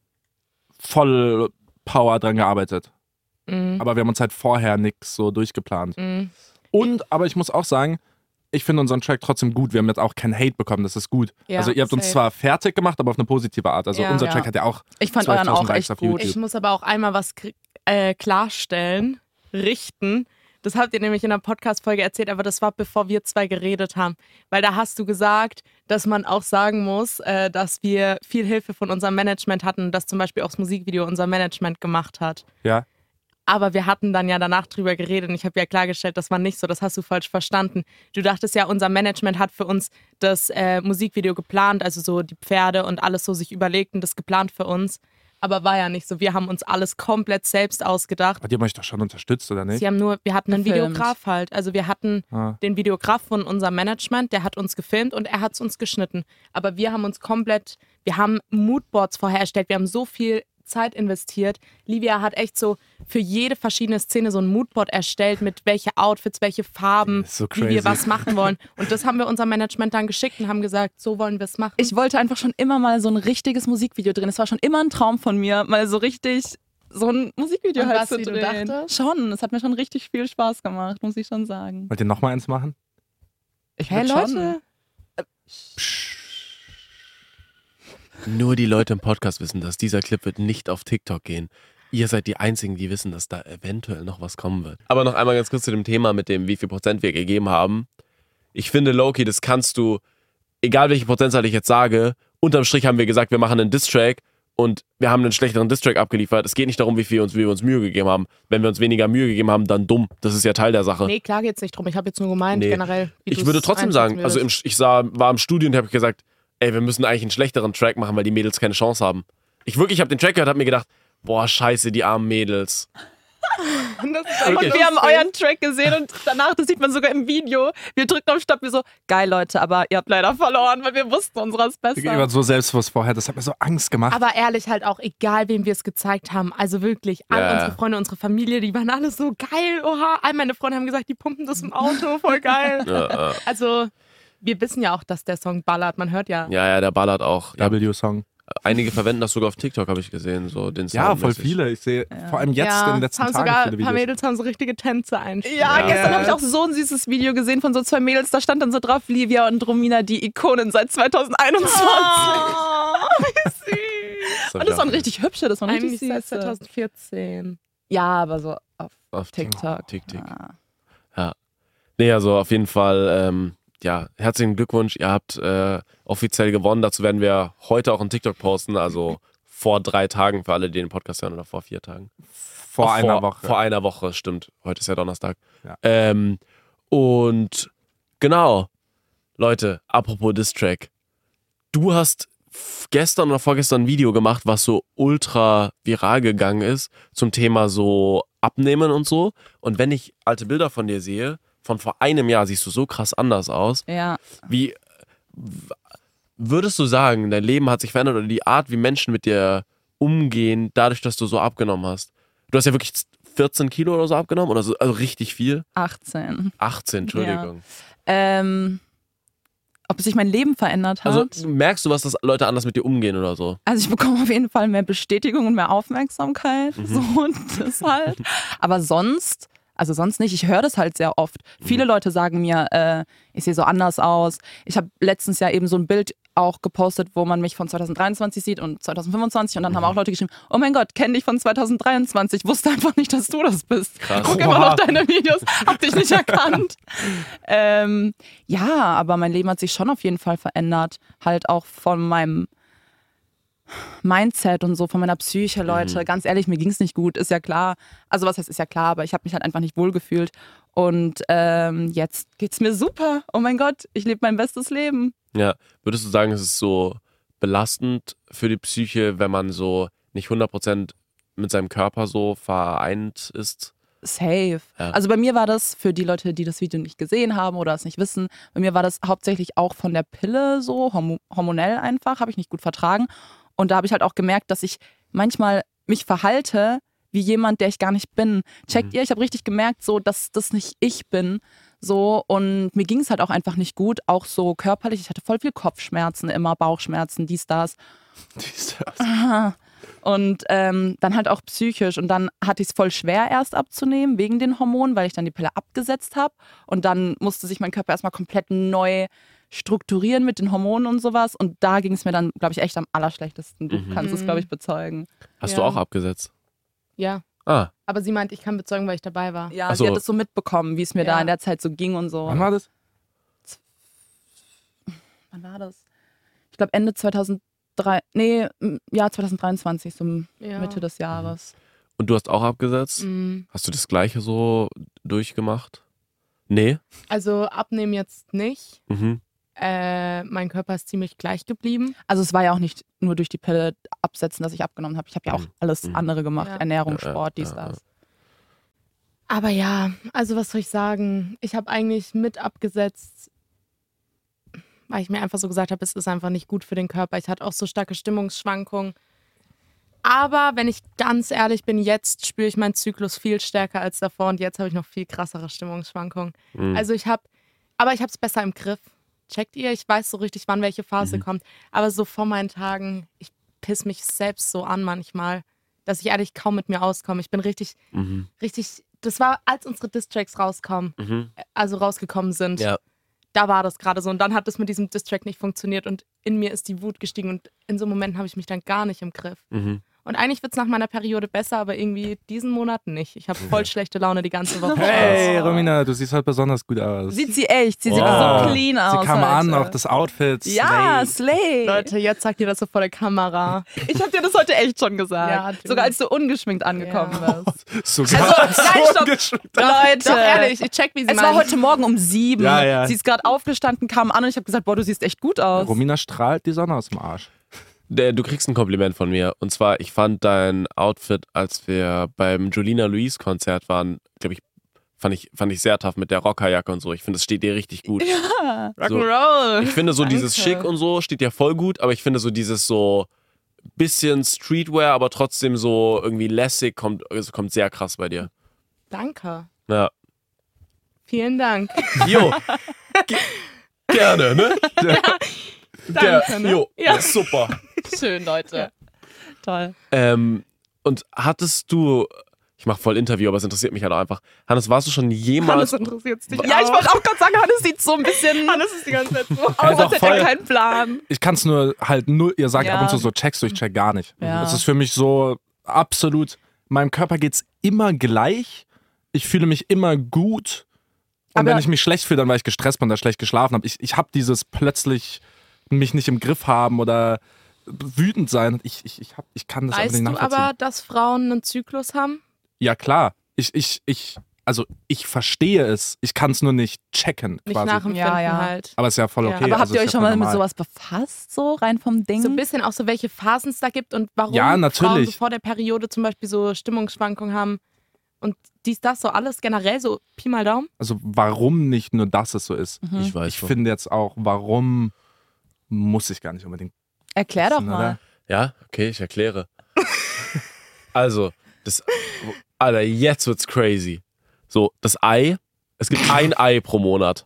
voll Power dran gearbeitet. Aber wir haben uns halt vorher nichts so durchgeplant. Aber ich muss auch sagen, ich finde unseren Track trotzdem gut. Wir haben jetzt auch keinen Hate bekommen, das ist gut. Ja, also ihr habt uns safe. zwar fertig gemacht, aber auf eine positive Art. Also Ja. unser Ja. Track hat ja auch Ich fand euren 12.000 auch Likes echt auf gut. YouTube. Ich muss aber auch einmal was klarstellen, richten. Das habt ihr nämlich in der Podcast-Folge erzählt, aber das war, bevor wir zwei geredet haben. Weil da hast du gesagt, dass man auch sagen muss, dass wir viel Hilfe von unserem Management hatten, dass zum Beispiel auch das Musikvideo unser Management gemacht hat. Ja. Aber wir hatten dann ja danach drüber geredet und ich habe ja klargestellt, das war nicht so, das hast du falsch verstanden. Du dachtest ja, unser Management hat für uns das Musikvideo geplant, also so die Pferde und alles so sich überlegt und das geplant für uns. Aber war ja nicht so. Wir haben uns alles komplett selbst ausgedacht. Aber die haben euch doch schon unterstützt, oder nicht? Wir hatten einen Gefilmt. Videograf halt. Also wir hatten den Videograf von unserem Management, der hat uns gefilmt und er hat es uns geschnitten. Aber wir haben wir haben Moodboards vorher erstellt, wir haben so viel Zeit investiert. Livia hat echt so für jede verschiedene Szene so ein Moodboard erstellt, mit welche Outfits, welche Farben, Das ist so wie wir crazy. was machen wollen. Und das haben wir unserem Management dann geschickt und haben gesagt, so wollen wir es machen. Ich wollte einfach schon immer mal so ein richtiges Musikvideo drehen. Es war schon immer ein Traum von mir, mal so richtig so ein Musikvideo Und halt was, zu wie du drehen. dachtest? Schon, es hat mir schon richtig viel Spaß gemacht, muss ich schon sagen. Wollt ihr nochmal eins machen? Ich Hey würd schon. Leute, Nur die Leute im Podcast wissen, dass dieser Clip wird nicht auf TikTok gehen. Ihr seid die Einzigen, die wissen, dass da eventuell noch was kommen wird. Aber noch einmal ganz kurz zu dem Thema mit dem, wie viel Prozent wir gegeben haben. Ich finde, Loki, das kannst du, egal welche Prozentzahl ich jetzt sage, unterm Strich haben wir gesagt, wir machen einen Diss-Track und wir haben einen schlechteren Diss-Track abgeliefert. Es geht nicht darum, wie wir uns Mühe gegeben haben. Wenn wir uns weniger Mühe gegeben haben, dann dumm. Das ist ja Teil der Sache. nee, klar geht's nicht drum. Ich habe jetzt nur gemeint, Nee. generell. Wie Ich du's würde trotzdem sagen, einschätzen also würdest. war im Studio und habe gesagt, ey, wir müssen eigentlich einen schlechteren Track machen, weil die Mädels keine Chance haben. Ich habe den Track gehört, habe mir gedacht, boah, scheiße, die armen Mädels. Und wir haben euren Track gesehen und danach, das sieht man sogar im Video, wir drücken auf Stopp, wir so, geil Leute, aber ihr habt leider verloren, weil wir wussten, unserer ist Wir besser. waren so selbstbewusst vorher, das hat mir so Angst gemacht. Aber ehrlich halt auch, egal wem wir es gezeigt haben, also wirklich, alle Ja. unsere Freunde, unsere Familie, die waren alle so geil, oha. All meine Freunde haben gesagt, die pumpen das im Auto, voll geil. Also, wir wissen ja auch, dass der Song ballert. Man hört ja. Ja, der ballert auch. Ja, W-Song. einige verwenden das sogar auf TikTok, habe ich gesehen. So den Ja, voll Soundmäßig. viele. Ich sehe vor allem jetzt in den letzten haben Tagen sogar viele ein paar Videos. Mädels haben so richtige Tänze einstudiert. Ja, gestern habe ich auch so ein süßes Video gesehen von so 2 Mädels. Da stand dann so drauf, Livia und Romina, die Ikonen seit 2021. Und das waren richtig hübsche, das waren richtig Eigentlich seit süße. 2014. Ja, aber so auf TikTok. TikTok. Ja. Nee, also auf jeden Fall, herzlichen Glückwunsch. Ihr habt offiziell gewonnen. Dazu werden wir heute auch einen TikTok posten. Also vor 3 Tagen für alle, die den Podcast hören, oder vor 4 Tagen. Vor einer Woche. Vor einer Woche, stimmt. Heute ist ja Donnerstag. Ja. Und genau, Leute, apropos Diss-Track. Du hast gestern oder vorgestern ein Video gemacht, was so ultra viral gegangen ist zum Thema so Abnehmen und so. Und wenn ich alte Bilder von dir sehe, von vor einem Jahr, siehst du so krass anders aus. Ja. Wie würdest du sagen, dein Leben hat sich verändert oder die Art, wie Menschen mit dir umgehen, dadurch, dass du so abgenommen hast? Du hast ja wirklich 14 Kilo oder so abgenommen, oder so, also richtig viel? 18. 18, Entschuldigung. Ob sich mein Leben verändert hat? Also merkst du was, dass Leute anders mit dir umgehen oder so? Also ich bekomme auf jeden Fall mehr Bestätigung und mehr Aufmerksamkeit. So und das halt. Aber sonst nicht. Ich höre das halt sehr oft. Viele Leute sagen mir, ich sehe so anders aus. Ich habe letztens ja eben so ein Bild auch gepostet, wo man mich von 2023 sieht und 2025 und dann haben auch Leute geschrieben, oh mein Gott, kenn dich von 2023. Wusste einfach nicht, dass du das bist. Krass. Guck immer noch deine Videos, hab dich nicht erkannt. Ja, aber mein Leben hat sich schon auf jeden Fall verändert. Halt auch von meinem Mindset und so, von meiner Psyche, Leute. Ganz ehrlich, mir ging es nicht gut, ist ja klar. Also was heißt, ist ja klar, aber ich habe mich halt einfach nicht wohlgefühlt. Und jetzt geht's mir super. Oh mein Gott, ich lebe mein bestes Leben. Ja, würdest du sagen, es ist so belastend für die Psyche, wenn man so nicht 100% mit seinem Körper so vereint ist? Safe. Ja. Also bei mir war das, für die Leute, die das Video nicht gesehen haben oder es nicht wissen, bei mir war das hauptsächlich auch von der Pille so, hormonell einfach, habe ich nicht gut vertragen. Und da habe ich halt auch gemerkt, dass ich manchmal mich verhalte wie jemand, der ich gar nicht bin. Checkt ihr? Ich habe richtig gemerkt, so, dass das nicht ich bin. So, und mir ging es halt auch einfach nicht gut, auch so körperlich. Ich hatte voll viel Kopfschmerzen immer, Bauchschmerzen, dies, das. Und dann halt auch psychisch. Und dann hatte ich es voll schwer erst abzunehmen, wegen den Hormonen, weil ich dann die Pille abgesetzt habe. Und dann musste sich mein Körper erstmal komplett neu strukturieren mit den Hormonen und sowas. Und da ging es mir dann, glaube ich, echt am allerschlechtesten. Du kannst es, glaube ich, bezeugen. Hast du auch abgesetzt? Ja. Ah, Aber sie meint, ich kann bezeugen, weil ich dabei war. Ja, Ach so. sie hat es so mitbekommen, wie es mir Ja. da in der Zeit so ging und so. Wann war das? Wann war das? Ich glaube Ende 2023, so Ja. Mitte des Jahres. und du hast auch abgesetzt? Mhm. Hast du das Gleiche so durchgemacht? Nee? Also abnehmen jetzt nicht. Mhm. Mein Körper ist ziemlich gleich geblieben. Also es war ja auch nicht nur durch die Pille absetzen, dass ich abgenommen habe. Ich habe ja auch alles Mhm. andere gemacht. Ja. Ernährung, Ja, Sport, dies, ja, das. Aber ja, also was soll ich sagen? Ich habe eigentlich mit abgesetzt, weil ich mir einfach so gesagt habe, es ist einfach nicht gut für den Körper. Ich hatte auch so starke Stimmungsschwankungen. Aber wenn ich ganz ehrlich bin, jetzt spüre ich meinen Zyklus viel stärker als davor und jetzt habe ich noch viel krassere Stimmungsschwankungen. Mhm. Also ich habe es besser im Griff. Checkt ihr? Ich weiß so richtig, wann welche Phase kommt. Aber so vor meinen Tagen, ich piss mich selbst so an manchmal, dass ich ehrlich kaum mit mir auskomme. Ich bin richtig, das war, als unsere Diss-Tracks rausgekommen sind. Ja. Da war das gerade so. Und dann hat es mit diesem Diss-Track nicht funktioniert und in mir ist die Wut gestiegen und in so Momenten habe ich mich dann gar nicht im Griff. Mhm. Und eigentlich wird es nach meiner Periode besser, aber irgendwie diesen Monat nicht. Ich habe voll schlechte Laune die ganze Woche. Hey, Romina, du siehst halt besonders gut aus. Sieht sie echt. Sie sieht Wow. so clean aus. Sie kam an, heute. auch das Outfit. Ja, slay. Slay. Leute, jetzt sagt ihr das so vor der Kamera. Ich habe dir das heute echt schon gesagt. Ja, du. Sogar als du ungeschminkt angekommen bist. Sogar Also, nein, stopp. geschmückt. Leute. Doch, ehrlich, ich check, wie sie Es war heute Morgen um 7. Ja, ja. Sie ist gerade aufgestanden, kam an und ich habe gesagt, boah, du siehst echt gut aus. Romina strahlt die Sonne aus dem Arsch. Du kriegst ein Kompliment von mir. Und zwar, ich fand dein Outfit, als wir beim Julina Louise Konzert waren, glaube ich, fand ich sehr tough mit der Rockerjacke und so. Ich finde, es steht dir richtig gut. Rock'n'Roll. Ich finde so dieses Danke. Schick und so steht dir voll gut, aber ich finde so dieses so bisschen Streetwear, aber trotzdem so irgendwie lässig kommt sehr krass bei dir. Danke. Ja. Vielen Dank. Jo. Gerne, ne? Danke, ne? Jo, Ja. super. Schön, Leute. Toll. Und hattest du, ich mache voll Interview, aber es interessiert mich halt auch einfach. Hannes, warst du schon jemals... interessiert dich Ja, ich wollte auch gerade sagen, Hannes sieht so ein bisschen Hannes ist die ganze Zeit so. aus, doch, als hätte voll. er keinen Plan. Ich kann es nur halt null, ihr sagt Ja. ab und zu so, checkst du, ich check gar nicht. Ja. Das ist für mich so absolut, meinem Körper geht's immer gleich, ich fühle mich immer gut und Aber- wenn ich mich schlecht fühle, dann weil ich gestresst bin oder schlecht geschlafen habe. Ich habe dieses plötzlich mich nicht im Griff haben oder wütend sein. Ich kann das einfach Weißt nicht du nachvollziehen. aber, dass Frauen einen Zyklus haben? Ja klar, ich verstehe es, ich kann es nur nicht checken Nicht quasi. nachempfinden Ja. halt. Aber ist ja voll Ja. okay. Aber habt also ihr ist euch ja schon voll mal mit normal. sowas befasst, so rein vom Ding? So ein bisschen auch so, welche Phasen es da gibt und warum Ja, natürlich. Frauen so vor der Periode zum Beispiel so Stimmungsschwankungen haben und das so alles generell so Pi mal Daumen. Also warum nicht nur, dass es so ist. Ich weiß Ich schon. finde jetzt auch, warum muss ich gar nicht unbedingt Erklär doch wissen, mal. oder? Ja, okay, ich erkläre. Also, Alter, jetzt wird's crazy. So, das Ei, es gibt ein Ei pro Monat.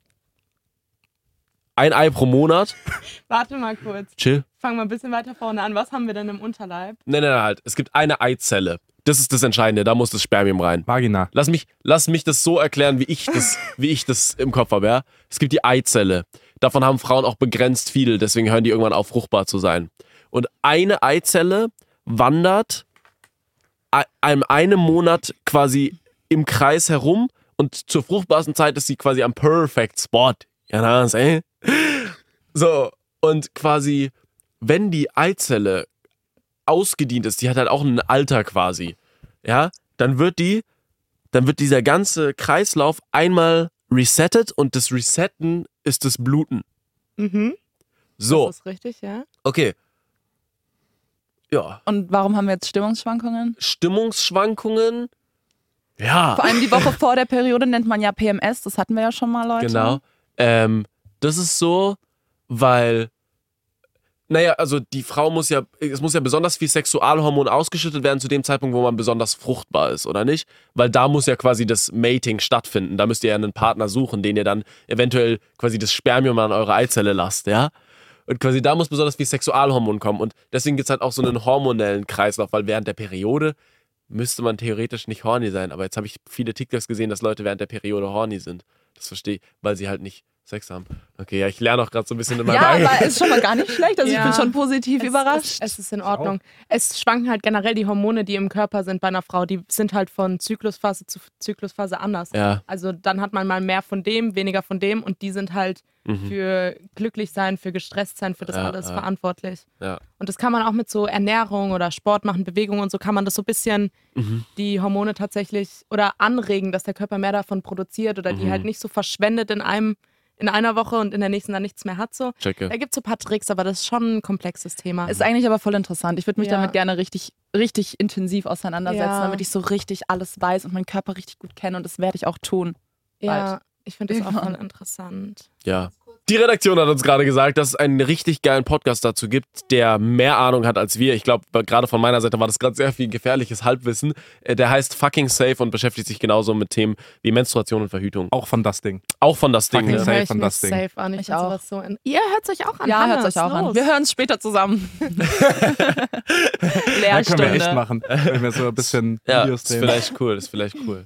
Ein Ei pro Monat. Warte mal kurz. Chill. Fangen wir ein bisschen weiter vorne an. Was haben wir denn im Unterleib? Nein, halt. Es gibt eine Eizelle. Das ist das Entscheidende, da muss das Spermium rein. Vagina. Lass mich das so erklären, wie ich das im Kopf habe, ja? Es gibt die Eizelle. Davon haben Frauen auch begrenzt viel, deswegen hören die irgendwann auf, fruchtbar zu sein. Und eine Eizelle wandert einem Monat quasi im Kreis herum und zur fruchtbarsten Zeit ist sie quasi am perfect spot. Ja, so, und quasi, wenn die Eizelle ausgedient ist, die hat halt auch ein Alter quasi, ja, dann wird dieser ganze Kreislauf einmal resettet und das Resetten ist das Bluten. Mhm. So, Das ist richtig, ja. okay. Ja, Und warum haben wir jetzt Stimmungsschwankungen? Stimmungsschwankungen, ja, Vor allem die Woche vor der Periode nennt man ja PMS, das hatten wir ja schon mal, Leute. genau. Das ist so, weil, naja, also die Frau es muss ja besonders viel Sexualhormon ausgeschüttet werden zu dem Zeitpunkt, wo man besonders fruchtbar ist, oder nicht? Weil da muss ja quasi das Mating stattfinden. Da müsst ihr ja einen Partner suchen, den ihr dann eventuell quasi das Spermium an eure Eizelle lasst, ja? Und quasi da muss besonders viel Sexualhormon kommen. Und deswegen gibt es halt auch so einen hormonellen Kreislauf, weil während der Periode müsste man theoretisch nicht horny sein. Aber jetzt habe ich viele TikToks gesehen, dass Leute während der Periode horny sind. Das verstehe ich, weil sie halt nicht Sex haben. Okay, ja, ich lerne auch gerade so ein bisschen in meinem Ja, eigenen... aber ist schon mal gar nicht schlecht. Also Ja. ich bin schon positiv überrascht. Es ist in Ordnung. Es schwanken halt generell die Hormone, die im Körper sind bei einer Frau. Die sind halt von Zyklusphase zu Zyklusphase anders. Ja, Also dann hat man mal mehr von dem, weniger von dem und die sind halt für glücklich sein, für gestresst sein, für das Ja, alles ja. verantwortlich. ja. Und das kann man auch mit so Ernährung oder Sport machen, Bewegung und so kann man das so ein bisschen die Hormone tatsächlich oder anregen, dass der Körper mehr davon produziert oder die halt nicht so verschwendet in einer Woche und in der nächsten dann nichts mehr hat. So. Checke. Da gibt es so ein paar Tricks, aber das ist schon ein komplexes Thema. Ist eigentlich aber voll interessant. Ich würde mich Ja. damit gerne richtig, richtig intensiv auseinandersetzen, Ja. damit ich so richtig alles weiß und meinen Körper richtig gut kenne und das werde ich auch tun. Ja, ich finde das auch Irgendwann. voll interessant. Ja. Die Redaktion hat uns gerade gesagt, dass es einen richtig geilen Podcast dazu gibt, der mehr Ahnung hat als wir. Ich glaube, gerade von meiner Seite war das gerade sehr viel gefährliches Halbwissen. Der heißt Fucking Safe und beschäftigt sich genauso mit Themen wie Menstruation und Verhütung. Auch von das Ding. Auch von das Ding. Fucking Ne? safe. Hör ich von mir das Ding. safe an. Ich find auch. sowas so ihr hört es euch auch an. Ja, Hanna, hört es euch auch los. an. Wir hören es später zusammen. Ja, können wir echt Lehrstunde. machen. Wenn wir so ein bisschen Ja, Videos ist drehen. vielleicht cool.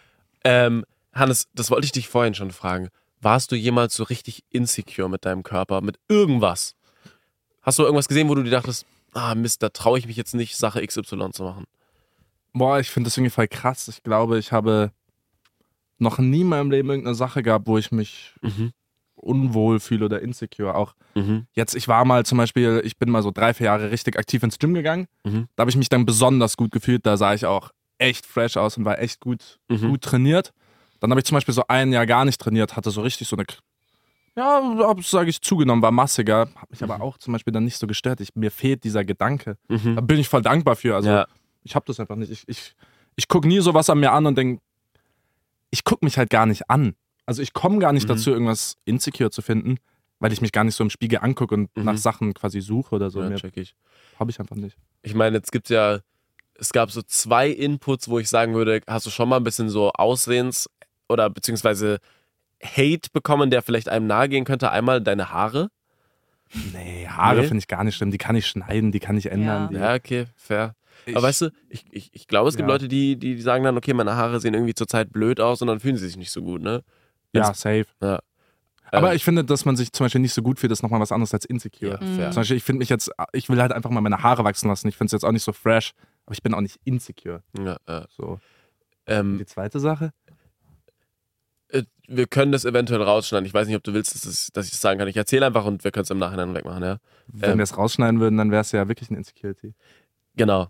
Hannes, das wollte ich dich vorhin schon fragen. Warst du jemals so richtig insecure mit deinem Körper, mit irgendwas? Hast du irgendwas gesehen, wo du dir dachtest, Mist, da traue ich mich jetzt nicht, Sache XY zu machen? Boah, ich finde das irgendwie voll krass. Ich glaube, ich habe noch nie in meinem Leben irgendeine Sache gehabt, wo ich mich unwohl fühle oder insecure. Auch jetzt, ich war mal zum Beispiel, ich bin mal so 3-4 Jahre richtig aktiv ins Gym gegangen. Mhm. Da habe ich mich dann besonders gut gefühlt. Da sah ich auch echt fresh aus und war echt gut trainiert. Dann habe ich zum Beispiel so 1 Jahr gar nicht trainiert, hatte so richtig so eine, ja, sage ich, zugenommen, war massiger. Hat mich aber auch zum Beispiel dann nicht so gestört. Mir fehlt dieser Gedanke. Da bin ich voll dankbar für. Also Ja. ich habe das einfach nicht. Ich gucke nie sowas an mir an und denke, ich gucke mich halt gar nicht an. Also ich komme gar nicht dazu, irgendwas insecure zu finden, weil ich mich gar nicht so im Spiegel angucke und nach Sachen quasi suche oder so. Ja, Mehr check ich. habe ich einfach nicht. Ich meine, es gab so 2 Inputs, wo ich sagen würde, hast du schon mal ein bisschen so Aussehens- oder beziehungsweise Hate bekommen, der vielleicht einem nahe gehen könnte? Einmal deine Haare. Nee, Haare Nee? finde ich gar nicht schlimm. Die kann ich schneiden, die kann ich ändern. Ja. Die, Ja, okay, fair. ich, Aber weißt du, ich glaube, es gibt Ja. Leute, die sagen dann, okay, meine Haare sehen irgendwie zurzeit blöd aus und dann fühlen sie sich nicht so gut, ne? ja, safe. Ja. Aber ich finde, dass man sich zum Beispiel nicht so gut fühlt, ist nochmal was anderes als insecure. Ja, fair. Zum Beispiel, ich will halt einfach mal meine Haare wachsen lassen. Ich finde es jetzt auch nicht so fresh, aber ich bin auch nicht insecure. Ja, So. ähm, Die zweite Sache? wir können das eventuell rausschneiden. Ich weiß nicht, ob du willst, dass ich das sagen kann. Ich erzähle einfach und wir können es im Nachhinein wegmachen, ja? Wenn wir es rausschneiden würden, dann wäre es ja wirklich eine Insecurity. Genau.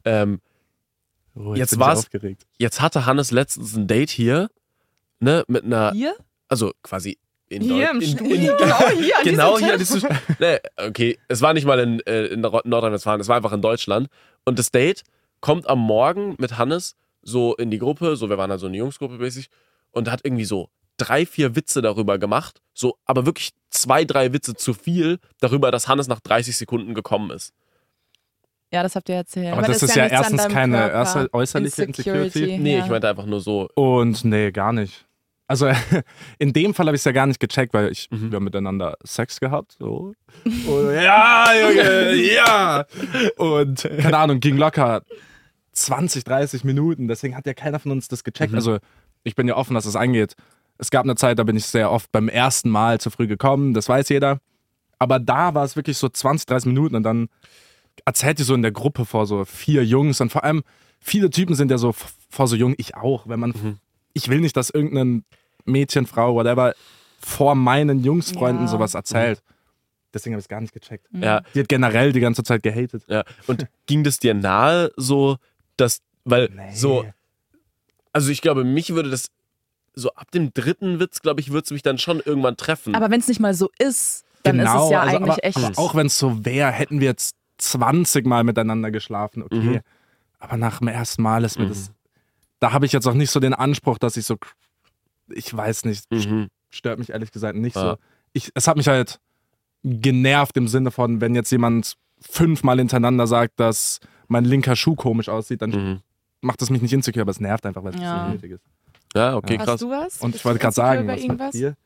Oh, Jetzt bin ich war's- aufgeregt. Jetzt hatte Hannes letztens ein Date hier, ne, mit einer, Hier? also quasi in Hier im Deu- Studio. Genau hier. an Genau diesem hier. Tisch. Das ist, nee, okay, es war nicht mal in Nordrhein-Westfalen, es war einfach in Deutschland. Und das Date kommt am Morgen mit Hannes so in die Gruppe, so wir waren da so eine Jungsgruppe mäßig, und hat irgendwie so 3, 4 Witze darüber gemacht, so, aber wirklich 2, 3 Witze zu viel darüber, dass Hannes nach 30 Sekunden gekommen ist. Ja, das habt ihr erzählt. Aber das ist ja nichts an erstens deinem keine Körper. äußerliche Insecurity. Insecurity. Nee, Ja. ich meinte einfach nur so, Und nee, gar nicht. Also in dem Fall habe ich es ja gar nicht gecheckt, weil wir haben miteinander Sex gehabt. So. Und, ja, Junge, ja. Und keine Ahnung, ging locker 20, 30 Minuten. Deswegen hat ja keiner von uns das gecheckt. Also ich bin ja offen, dass es angeht. Es gab eine Zeit, da bin ich sehr oft beim ersten Mal zu früh gekommen. Das weiß jeder. Aber da war es wirklich so 20, 30 Minuten und dann erzählt die so in der Gruppe vor so 4 Jungs und vor allem viele Typen sind ja so vor so Jungen, ich auch. Wenn man, ich will nicht, dass irgendein Mädchen, Frau, whatever, vor meinen Jungsfreunden Ja. sowas erzählt. Deswegen habe ich es gar nicht gecheckt. ja, Die hat generell die ganze Zeit gehatet. ja. Und ging das dir nahe, so, dass, weil so, also ich glaube, mich würde das, so ab dem 3. Witz, glaube ich, würde es mich dann schon irgendwann treffen. Aber wenn es nicht mal so ist, dann ist es ja also, eigentlich aber, echt. aber auch wenn es so wäre, hätten wir jetzt 20 Mal miteinander geschlafen, okay. Mhm. Aber nach dem ersten Mal ist mir das. Da habe ich jetzt auch nicht so den Anspruch, dass ich so. Ich weiß nicht, Mhm. stört mich ehrlich gesagt nicht Ja. so. Es hat mich halt genervt im Sinne von, wenn jetzt jemand 5 Mal hintereinander sagt, dass mein linker Schuh komisch aussieht, dann Mhm. macht das mich nicht insecure, aber es nervt einfach, weil es Ja. nicht nötig ist. Ja, okay, Hast krass. du was? Und Bist ich wollte du gerade sagen, insecure was über habt irgendwas?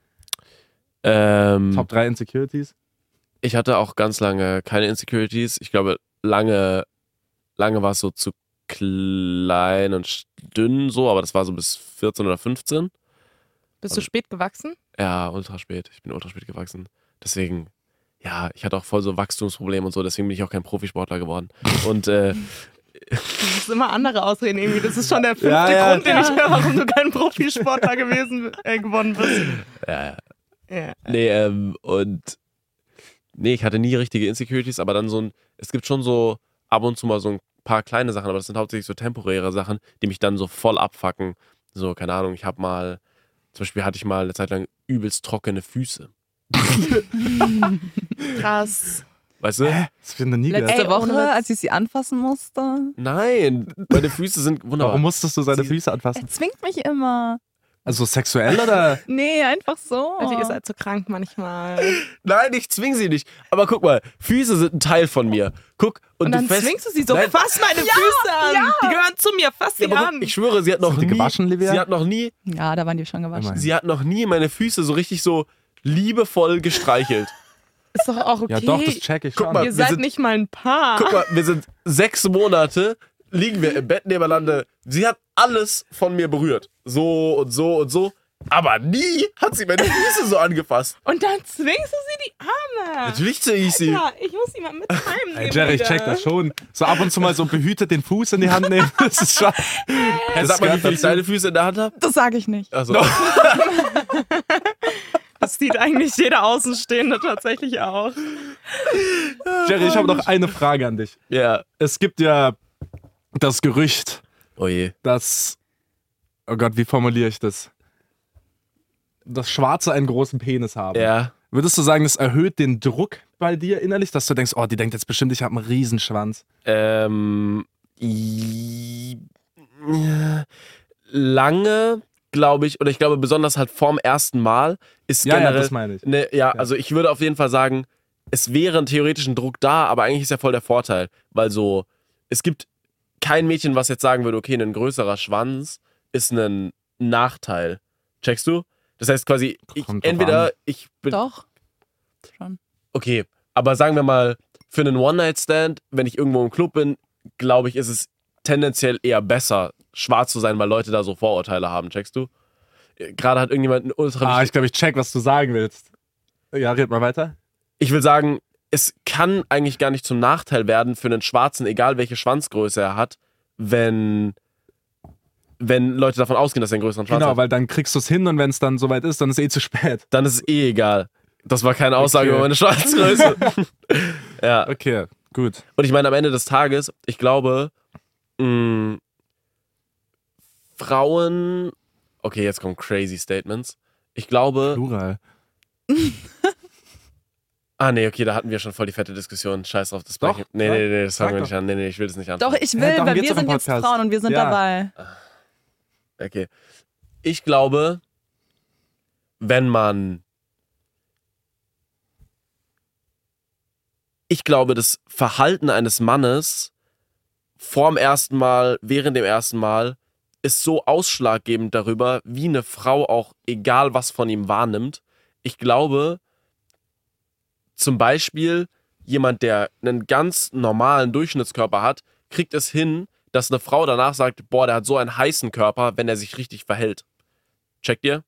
ihr? Top 3 Insecurities? Ich hatte auch ganz lange keine Insecurities. Ich glaube, lange war es so zu klein und dünn so, aber das war so bis 14 oder 15. Bist du spät gewachsen? Ja, ultra spät. Ich bin ultra spät gewachsen. Deswegen, ja, ich hatte auch voll so Wachstumsprobleme und so, deswegen bin ich auch kein Profisportler geworden. Und Du musst immer andere Ausreden irgendwie. Das ist schon der 5. Ja, Grund, den ich höre, warum du kein Profisportler geworden bist. ja, Ja. nee, ich hatte nie richtige Insecurities, aber dann es gibt schon so ab und zu mal so ein paar kleine Sachen, aber das sind hauptsächlich so temporäre Sachen, die mich dann so voll abfucken. So, keine Ahnung, zum Beispiel hatte ich mal eine Zeit lang übelst trockene Füße. Krass. Weißt du? Das hab ich noch nie gehört. Letzte Ey, ohne Woche, Witz. als ich sie anfassen musste. Nein, meine Füße sind wunderbar. Warum musstest du seine Füße anfassen? Er zwingt mich immer. Also sexuell oder? Nee, einfach so. Also ihr seid so krank manchmal. Nein, ich zwing sie nicht. Aber guck mal, Füße sind ein Teil von mir. Guck, Und dann zwingst du sie so, Nein. fass meine Füße an. Die gehören zu mir, fass sie Ja, aber an. guck, ich schwöre, sie hat noch Sind die nie. gewaschen, Livia? Sie hat noch nie. Ja, da waren die schon gewaschen. Immerhin. Sie hat noch nie meine Füße so richtig so liebevoll gestreichelt. Ist doch auch okay. Ja doch, das check ich Guck schon. mal. Ihr wir seid sind- nicht mal ein Paar. Guck mal, wir sind 6 Monate, liegen wir im Bett nebeneinander. Sie hat alles von mir berührt. So und so und so. Aber nie hat sie meine Füße so angefasst. Und dann zwingst du sie die Arme. Natürlich zwing ich sie. Ja, ich muss sie mal mit heimnehmen. Ey, Jerry, ich check das schon. So ab und zu mal so behütet den Fuß in die Hand nehmen. Das ist schon. Hey, sag mal, wie viel ich deine Füße in der Hand habe? Das sage ich nicht. Also, Das sieht eigentlich jeder Außenstehende tatsächlich auch. Jerry, ich habe noch eine Frage an dich. ja. Es gibt ja das Gerücht, Oh je. dass. Oh Gott, wie formuliere ich das? Dass Schwarze einen großen Penis haben. Ja. Würdest du sagen, das erhöht den Druck bei dir innerlich, dass du denkst, oh, die denkt jetzt bestimmt, ich habe einen Riesenschwanz. Lange, glaube ich, oder ich glaube besonders halt vorm ersten Mal ist Ja, ja, generell. das meine ich. Ne, ja, also ich würde auf jeden Fall sagen, es wäre ein theoretischen Druck da, aber eigentlich ist ja voll der Vorteil, weil so, es gibt kein Mädchen, was jetzt sagen würde, okay, ein größerer Schwanz ist ein Nachteil. Checkst du? Das heißt quasi, Kommt drauf entweder ich bin... Doch. Schon. Okay, aber sagen wir mal, für einen One-Night-Stand, wenn ich irgendwo im Club bin, glaube ich, ist es tendenziell eher besser, schwarz zu sein, weil Leute da so Vorurteile haben, checkst du? Gerade hat irgendjemand ein ultra ich glaube, ich check, was du sagen willst. Ja, red mal weiter. Ich will sagen, es kann eigentlich gar nicht zum Nachteil werden für einen Schwarzen, egal welche Schwanzgröße er hat, wenn Leute davon ausgehen, dass er einen größeren Schwanz Genau, hat. weil dann kriegst du es hin und wenn es dann soweit ist, dann ist zu spät. Dann ist es egal. Das war keine Aussage Okay. über meine Schwanzgröße. Ja. Okay, gut. Und ich meine, am Ende des Tages, ich glaube, Frauen, okay, jetzt kommen crazy Statements. Ich glaube, Plural. nee, okay, da hatten wir schon voll die fette Diskussion. Scheiß drauf, das Doch, brechen. Nee, das sag fangen wir doch. nicht an. Nee, ich will das nicht Doch, anfangen. ich will, darum weil geht's wir doch im sind jetzt Podcast. Frauen und wir sind Ja. dabei. Okay. Ich glaube, das Verhalten eines Mannes vorm ersten Mal, während dem ersten Mal, ist so ausschlaggebend darüber, wie eine Frau auch egal was von ihm wahrnimmt. Ich glaube, zum Beispiel jemand, der einen ganz normalen Durchschnittskörper hat, kriegt es hin, dass eine Frau danach sagt, boah, der hat so einen heißen Körper, wenn er sich richtig verhält. Checkt ihr?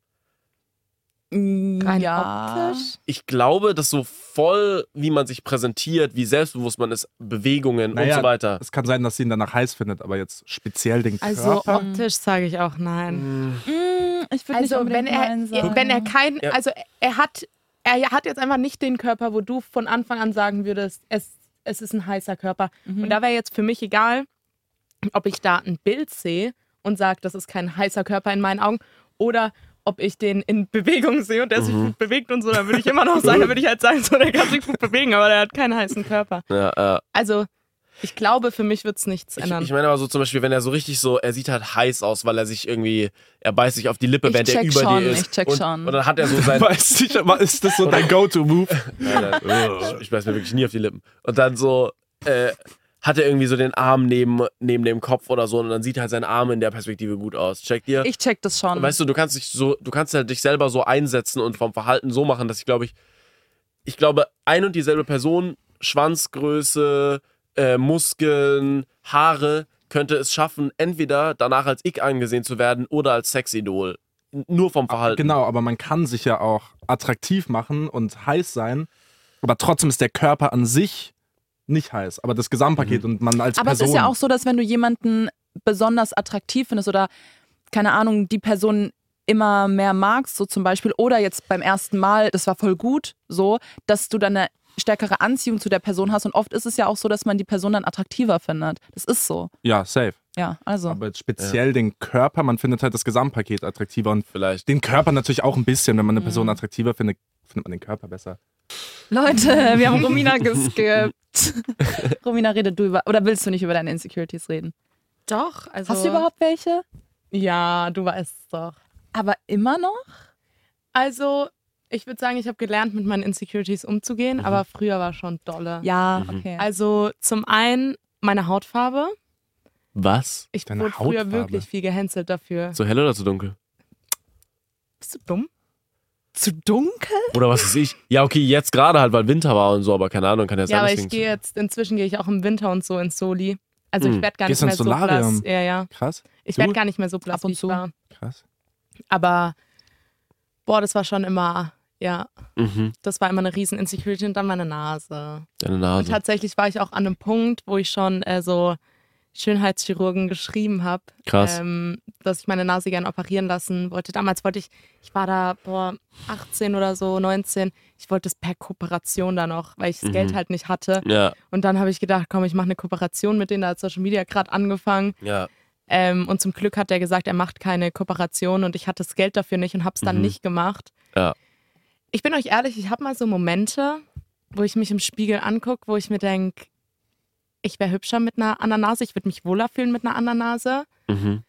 Rein Ja. optisch? Ich glaube, dass so voll, wie man sich präsentiert, wie selbstbewusst man ist, Bewegungen und so weiter. Es kann sein, dass sie ihn danach heiß findet, aber jetzt speziell den Also Körper. optisch sage ich auch nein. Ich würde nicht Also unbedingt nein sagen. wenn er kein, Ja. also er hat jetzt einfach nicht den Körper, wo du von Anfang an sagen würdest, es ist ein heißer Körper. Und da wäre jetzt für mich egal, ob ich da ein Bild sehe und sage, das ist kein heißer Körper in meinen Augen, oder ob ich den in Bewegung sehe und der sich gut bewegt und so, dann würde ich immer noch sagen, dann würde ich halt sagen, so, der kann sich gut bewegen, aber der hat keinen heißen Körper. Ja, Also ich glaube, für mich wird es nichts ändern. ich meine aber so zum Beispiel, wenn er so richtig so, er sieht halt heiß aus, weil er sich irgendwie, er beißt sich auf die Lippe, Ich während er check über schon, dir ist. ich check und, schon. Und dann hat er so sein... Weiß nicht, aber ist das so dein Go-To-Move? Nein, ich beiß mir wirklich nie auf die Lippen. Und dann so, hat er irgendwie so den Arm neben dem Kopf oder so und dann sieht halt sein Arm in der Perspektive gut aus. Checkt ihr? Ich check das schon. Weißt du, du kannst halt dich selber so einsetzen und vom Verhalten so machen, dass ich glaube, ein und dieselbe Person, Schwanzgröße, Muskeln, Haare, könnte es schaffen, entweder danach als Ick angesehen zu werden oder als Sexidol. Nur vom Verhalten. Genau, aber man kann sich ja auch attraktiv machen und heiß sein, aber trotzdem ist der Körper an sich nicht heiß, aber das Gesamtpaket und man als Aber Person. es ist ja auch so, dass wenn du jemanden besonders attraktiv findest oder, keine Ahnung, die Person immer mehr magst, so zum Beispiel, oder jetzt beim ersten Mal, das war voll gut, so, dass du dann eine stärkere Anziehung zu der Person hast und oft ist es ja auch so, dass man die Person dann attraktiver findet. Das ist so. Ja, safe. Ja, also. Aber jetzt speziell den Körper, man findet halt das Gesamtpaket attraktiver und Vielleicht. den Körper natürlich auch ein bisschen. Wenn man eine Person attraktiver findet, findet man den Körper besser. Leute, wir haben Romina geskippt. Romina, rede du über, oder willst du nicht über deine Insecurities reden? Doch, also. Hast du überhaupt welche? Ja, du weißt es doch. Aber immer noch? Also, ich würde sagen, ich habe gelernt, mit meinen Insecurities umzugehen, aber früher war schon dolle. Ja, okay. Also, zum einen meine Hautfarbe. Was? Ich Deine wurde früher Hautfarbe? wirklich viel gehänselt dafür. Zu hell oder zu dunkel? Bist du dumm? Zu dunkel? Oder was weiß ich? Ja, okay, jetzt gerade halt, weil Winter war und so, aber keine Ahnung, kann ja sein, Ja, aber deswegen inzwischen gehe ich auch im Winter und so ins Soli. Also ich werde gar Gehst nicht ins mehr so Solarium? blass. Ja. Krass, Ich Du? werde gar nicht mehr so blass, Ab und wie ich zu. war. krass. Aber, boah, das war schon immer, ja, Mhm. das war immer eine riesen Insecurity und dann meine Nase. Deine Und Nase. tatsächlich war ich auch an einem Punkt, wo ich schon so Schönheitschirurgen geschrieben habe, Krass. dass ich meine Nase gerne operieren lassen wollte. Damals ich war da, 18 oder so, 19. Ich wollte es per Kooperation da noch, weil ich das Geld halt nicht hatte. Ja, Und dann habe ich gedacht, komm, ich mache eine Kooperation mit denen. Da hat Social Media gerade angefangen. ja. Und zum Glück hat er gesagt, er macht keine Kooperation und ich hatte das Geld dafür nicht und habe es dann nicht gemacht. Ja. Ich bin euch ehrlich, ich habe mal so Momente, wo ich mich im Spiegel angucke, wo ich mir denke, ich wäre hübscher mit einer anderen Nase, ich würde mich wohler fühlen mit einer anderen Nase. Mhm.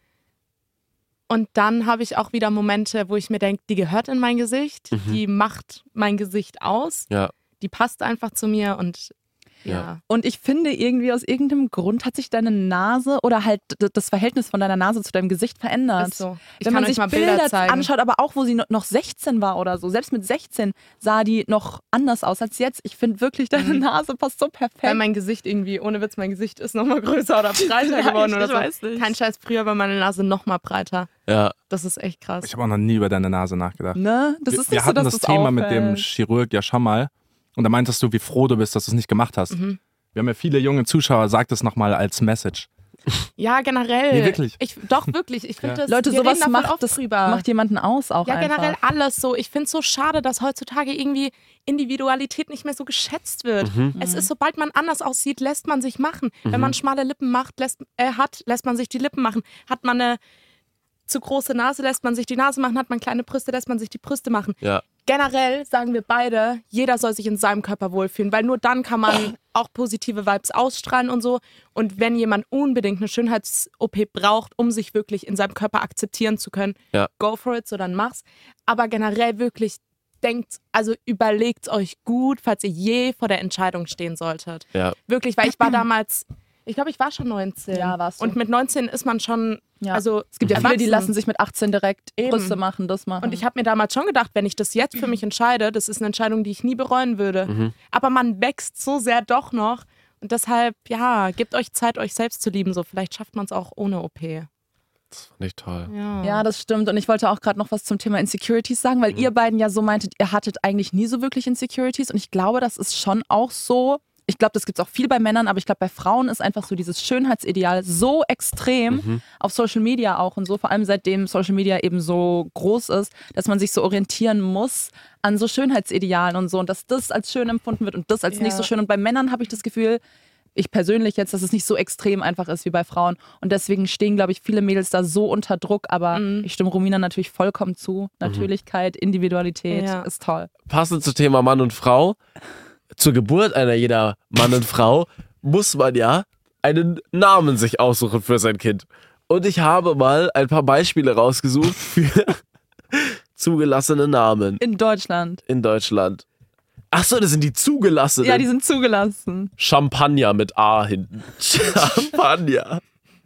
Und dann habe ich auch wieder Momente, wo ich mir denke, die gehört in mein Gesicht, die macht mein Gesicht aus, Ja. die passt einfach zu mir und Ja. Und ich finde irgendwie aus irgendeinem Grund hat sich deine Nase oder halt das Verhältnis von deiner Nase zu deinem Gesicht verändert. Ist so. Ich Wenn kann man euch sich mal Bilder zeigen. anschaut, aber auch wo sie noch 16 war oder so, selbst mit 16 sah die noch anders aus als jetzt. Ich finde wirklich, deine Nase passt so perfekt. Weil mein Gesicht irgendwie, ohne Witz, mein Gesicht ist nochmal größer oder breiter geworden oder so. weiß nicht. Kein Scheiß, früher war meine Nase nochmal breiter. Ja. Das ist echt krass. Ich habe auch noch nie über deine Nase nachgedacht. Ne? Das ist Wir nicht so, hatten dass das das Thema mit dem auffällt. Chirurg ja schon mal. Und da meintest du, wie froh du bist, dass du es nicht gemacht hast. Wir haben ja viele junge Zuschauer, sag das nochmal als Message. Ja, generell. Nee, wirklich. Doch, wirklich. Ich finde Ja. das, Leute, wir sowas reden da voll macht, oft das drüber. macht jemanden aus auch Ja, einfach. generell alles so. Ich finde es so schade, dass heutzutage irgendwie Individualität nicht mehr so geschätzt wird. Es ist, sobald man anders aussieht, lässt man sich machen. Wenn man schmale Lippen lässt man sich die Lippen machen. Hat man eine zu große Nase, lässt man sich die Nase machen. Hat man kleine Brüste, lässt man sich die Brüste machen. Ja. Generell sagen wir beide, jeder soll sich in seinem Körper wohlfühlen, weil nur dann kann man auch positive Vibes ausstrahlen und so. Und wenn jemand unbedingt eine Schönheits-OP braucht, um sich wirklich in seinem Körper akzeptieren zu können, Ja. go for it, so dann mach's. Aber generell wirklich überlegt euch gut, falls ihr je vor der Entscheidung stehen solltet. Ja. Wirklich, weil ich war damals, ich glaube, ich war schon 19. Ja, warst du. Und mit 19 ist man schon, Ja. also Es gibt ja viele, die erwachsen. lassen sich mit 18 direkt Eben. Brüste machen, das machen. Und ich habe mir damals schon gedacht, wenn ich das jetzt für mich entscheide, das ist eine Entscheidung, die ich nie bereuen würde. Aber man wächst so sehr doch noch. Und deshalb, ja, gebt euch Zeit, euch selbst zu lieben. So, vielleicht schafft man es auch ohne OP. Das fand ich toll. Ja, das stimmt. Und ich wollte auch gerade noch was zum Thema Insecurities sagen, weil ihr beiden ja so meintet, ihr hattet eigentlich nie so wirklich Insecurities. Und ich glaube, das ist schon auch so. Ich glaube, das gibt es auch viel bei Männern, aber ich glaube, bei Frauen ist einfach so dieses Schönheitsideal so extrem auf Social Media auch und so, vor allem seitdem Social Media eben so groß ist, dass man sich so orientieren muss an so Schönheitsidealen und so und dass das als schön empfunden wird und das als nicht so schön. Und bei Männern habe ich das Gefühl, ich persönlich jetzt, dass es nicht so extrem einfach ist wie bei Frauen. Und deswegen stehen, glaube ich, viele Mädels da so unter Druck. Aber ich stimme Romina natürlich vollkommen zu. Natürlichkeit, Individualität ist toll. Passend zum Thema Mann und Frau. Zur Geburt einer jeder Mann und Frau muss man ja einen Namen sich aussuchen für sein Kind. Und ich habe mal ein paar Beispiele rausgesucht für zugelassene Namen In Deutschland. in Deutschland. Achso, das sind die zugelassenen. Ja, die sind zugelassen. Champagner mit A hinten. Champagner.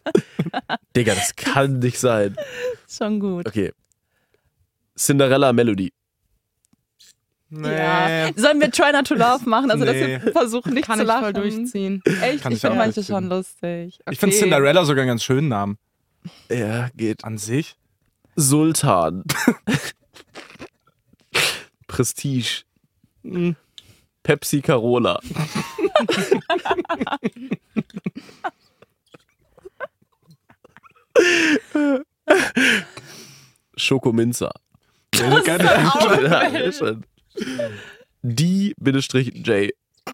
Digga, das kann nicht sein. Schon gut. Okay. Cinderella Melody. Nee. Ja. Sollen wir Try Not to Love machen? Also, dass Nee. wir versuchen, nicht Kann zu ich lachen. voll durchziehen. Echt? Kann Ich ich finde auch manche durchziehen. schon lustig. Okay. Ich finde Cinderella sogar einen ganz schönen Namen. Ja, geht. An sich. Sultan. Prestige. Pepsi Carola. Schokominzer. Ja, schon. Die-J.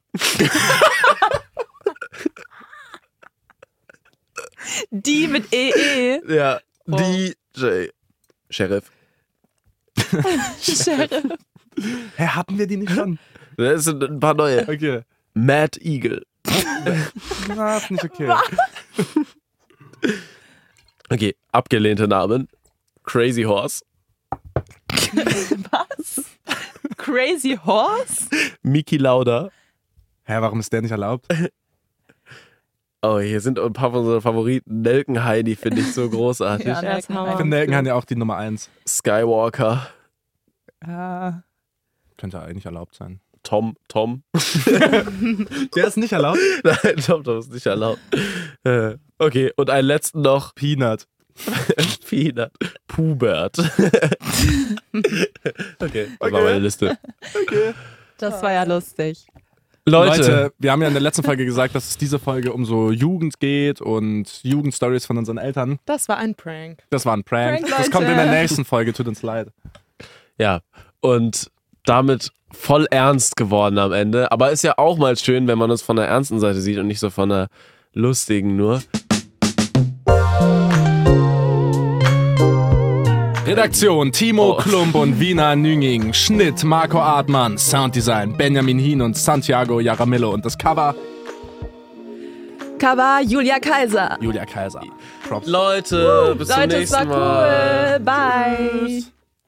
Die mit EE. Ja, DJ. Sheriff. Sheriff. Hä, hatten wir die nicht schon? Das sind ein paar neue. Okay. Mad Eagle. Na, finde ich okay. Okay, abgelehnte Namen. Crazy Horse. Was? Crazy Horse? Miki Lauda. Hä, warum ist der nicht erlaubt? Oh, hier sind ein paar von unseren Favoriten. Nelkenheini finde ich so großartig. Ja, Der ist Hammer. Ich finde, Nelken hat ja auch die Nummer 1. Skywalker. Ja. Könnte eigentlich erlaubt sein. Tom. Der ist nicht erlaubt? Nein, Tom ist nicht erlaubt. Okay, und einen letzten noch. Peanut. Peanut. Pubert. Okay, das war meine Liste. Das war ja lustig. Leute, wir haben ja in der letzten Folge gesagt, dass es diese Folge um so Jugend geht und Jugendstories von unseren Eltern. Das war ein Prank. Das war ein Prank. Prank, Das kommt in Leute. der nächsten Folge, tut uns leid. ja, und damit voll ernst geworden am Ende. Aber ist ja auch mal schön, wenn man uns von der ernsten Seite sieht und nicht so von der lustigen nur. Redaktion Timo Oh. Klump und Wiener Nünging. Schnitt Marco Artmann. Sounddesign Benjamin Hien und Santiago Jaramillo. Und das Cover Cover Julia Kaiser. Julia Kaiser. Props. Leute, bis zum Leute, es nächsten war Mal. cool. Bye.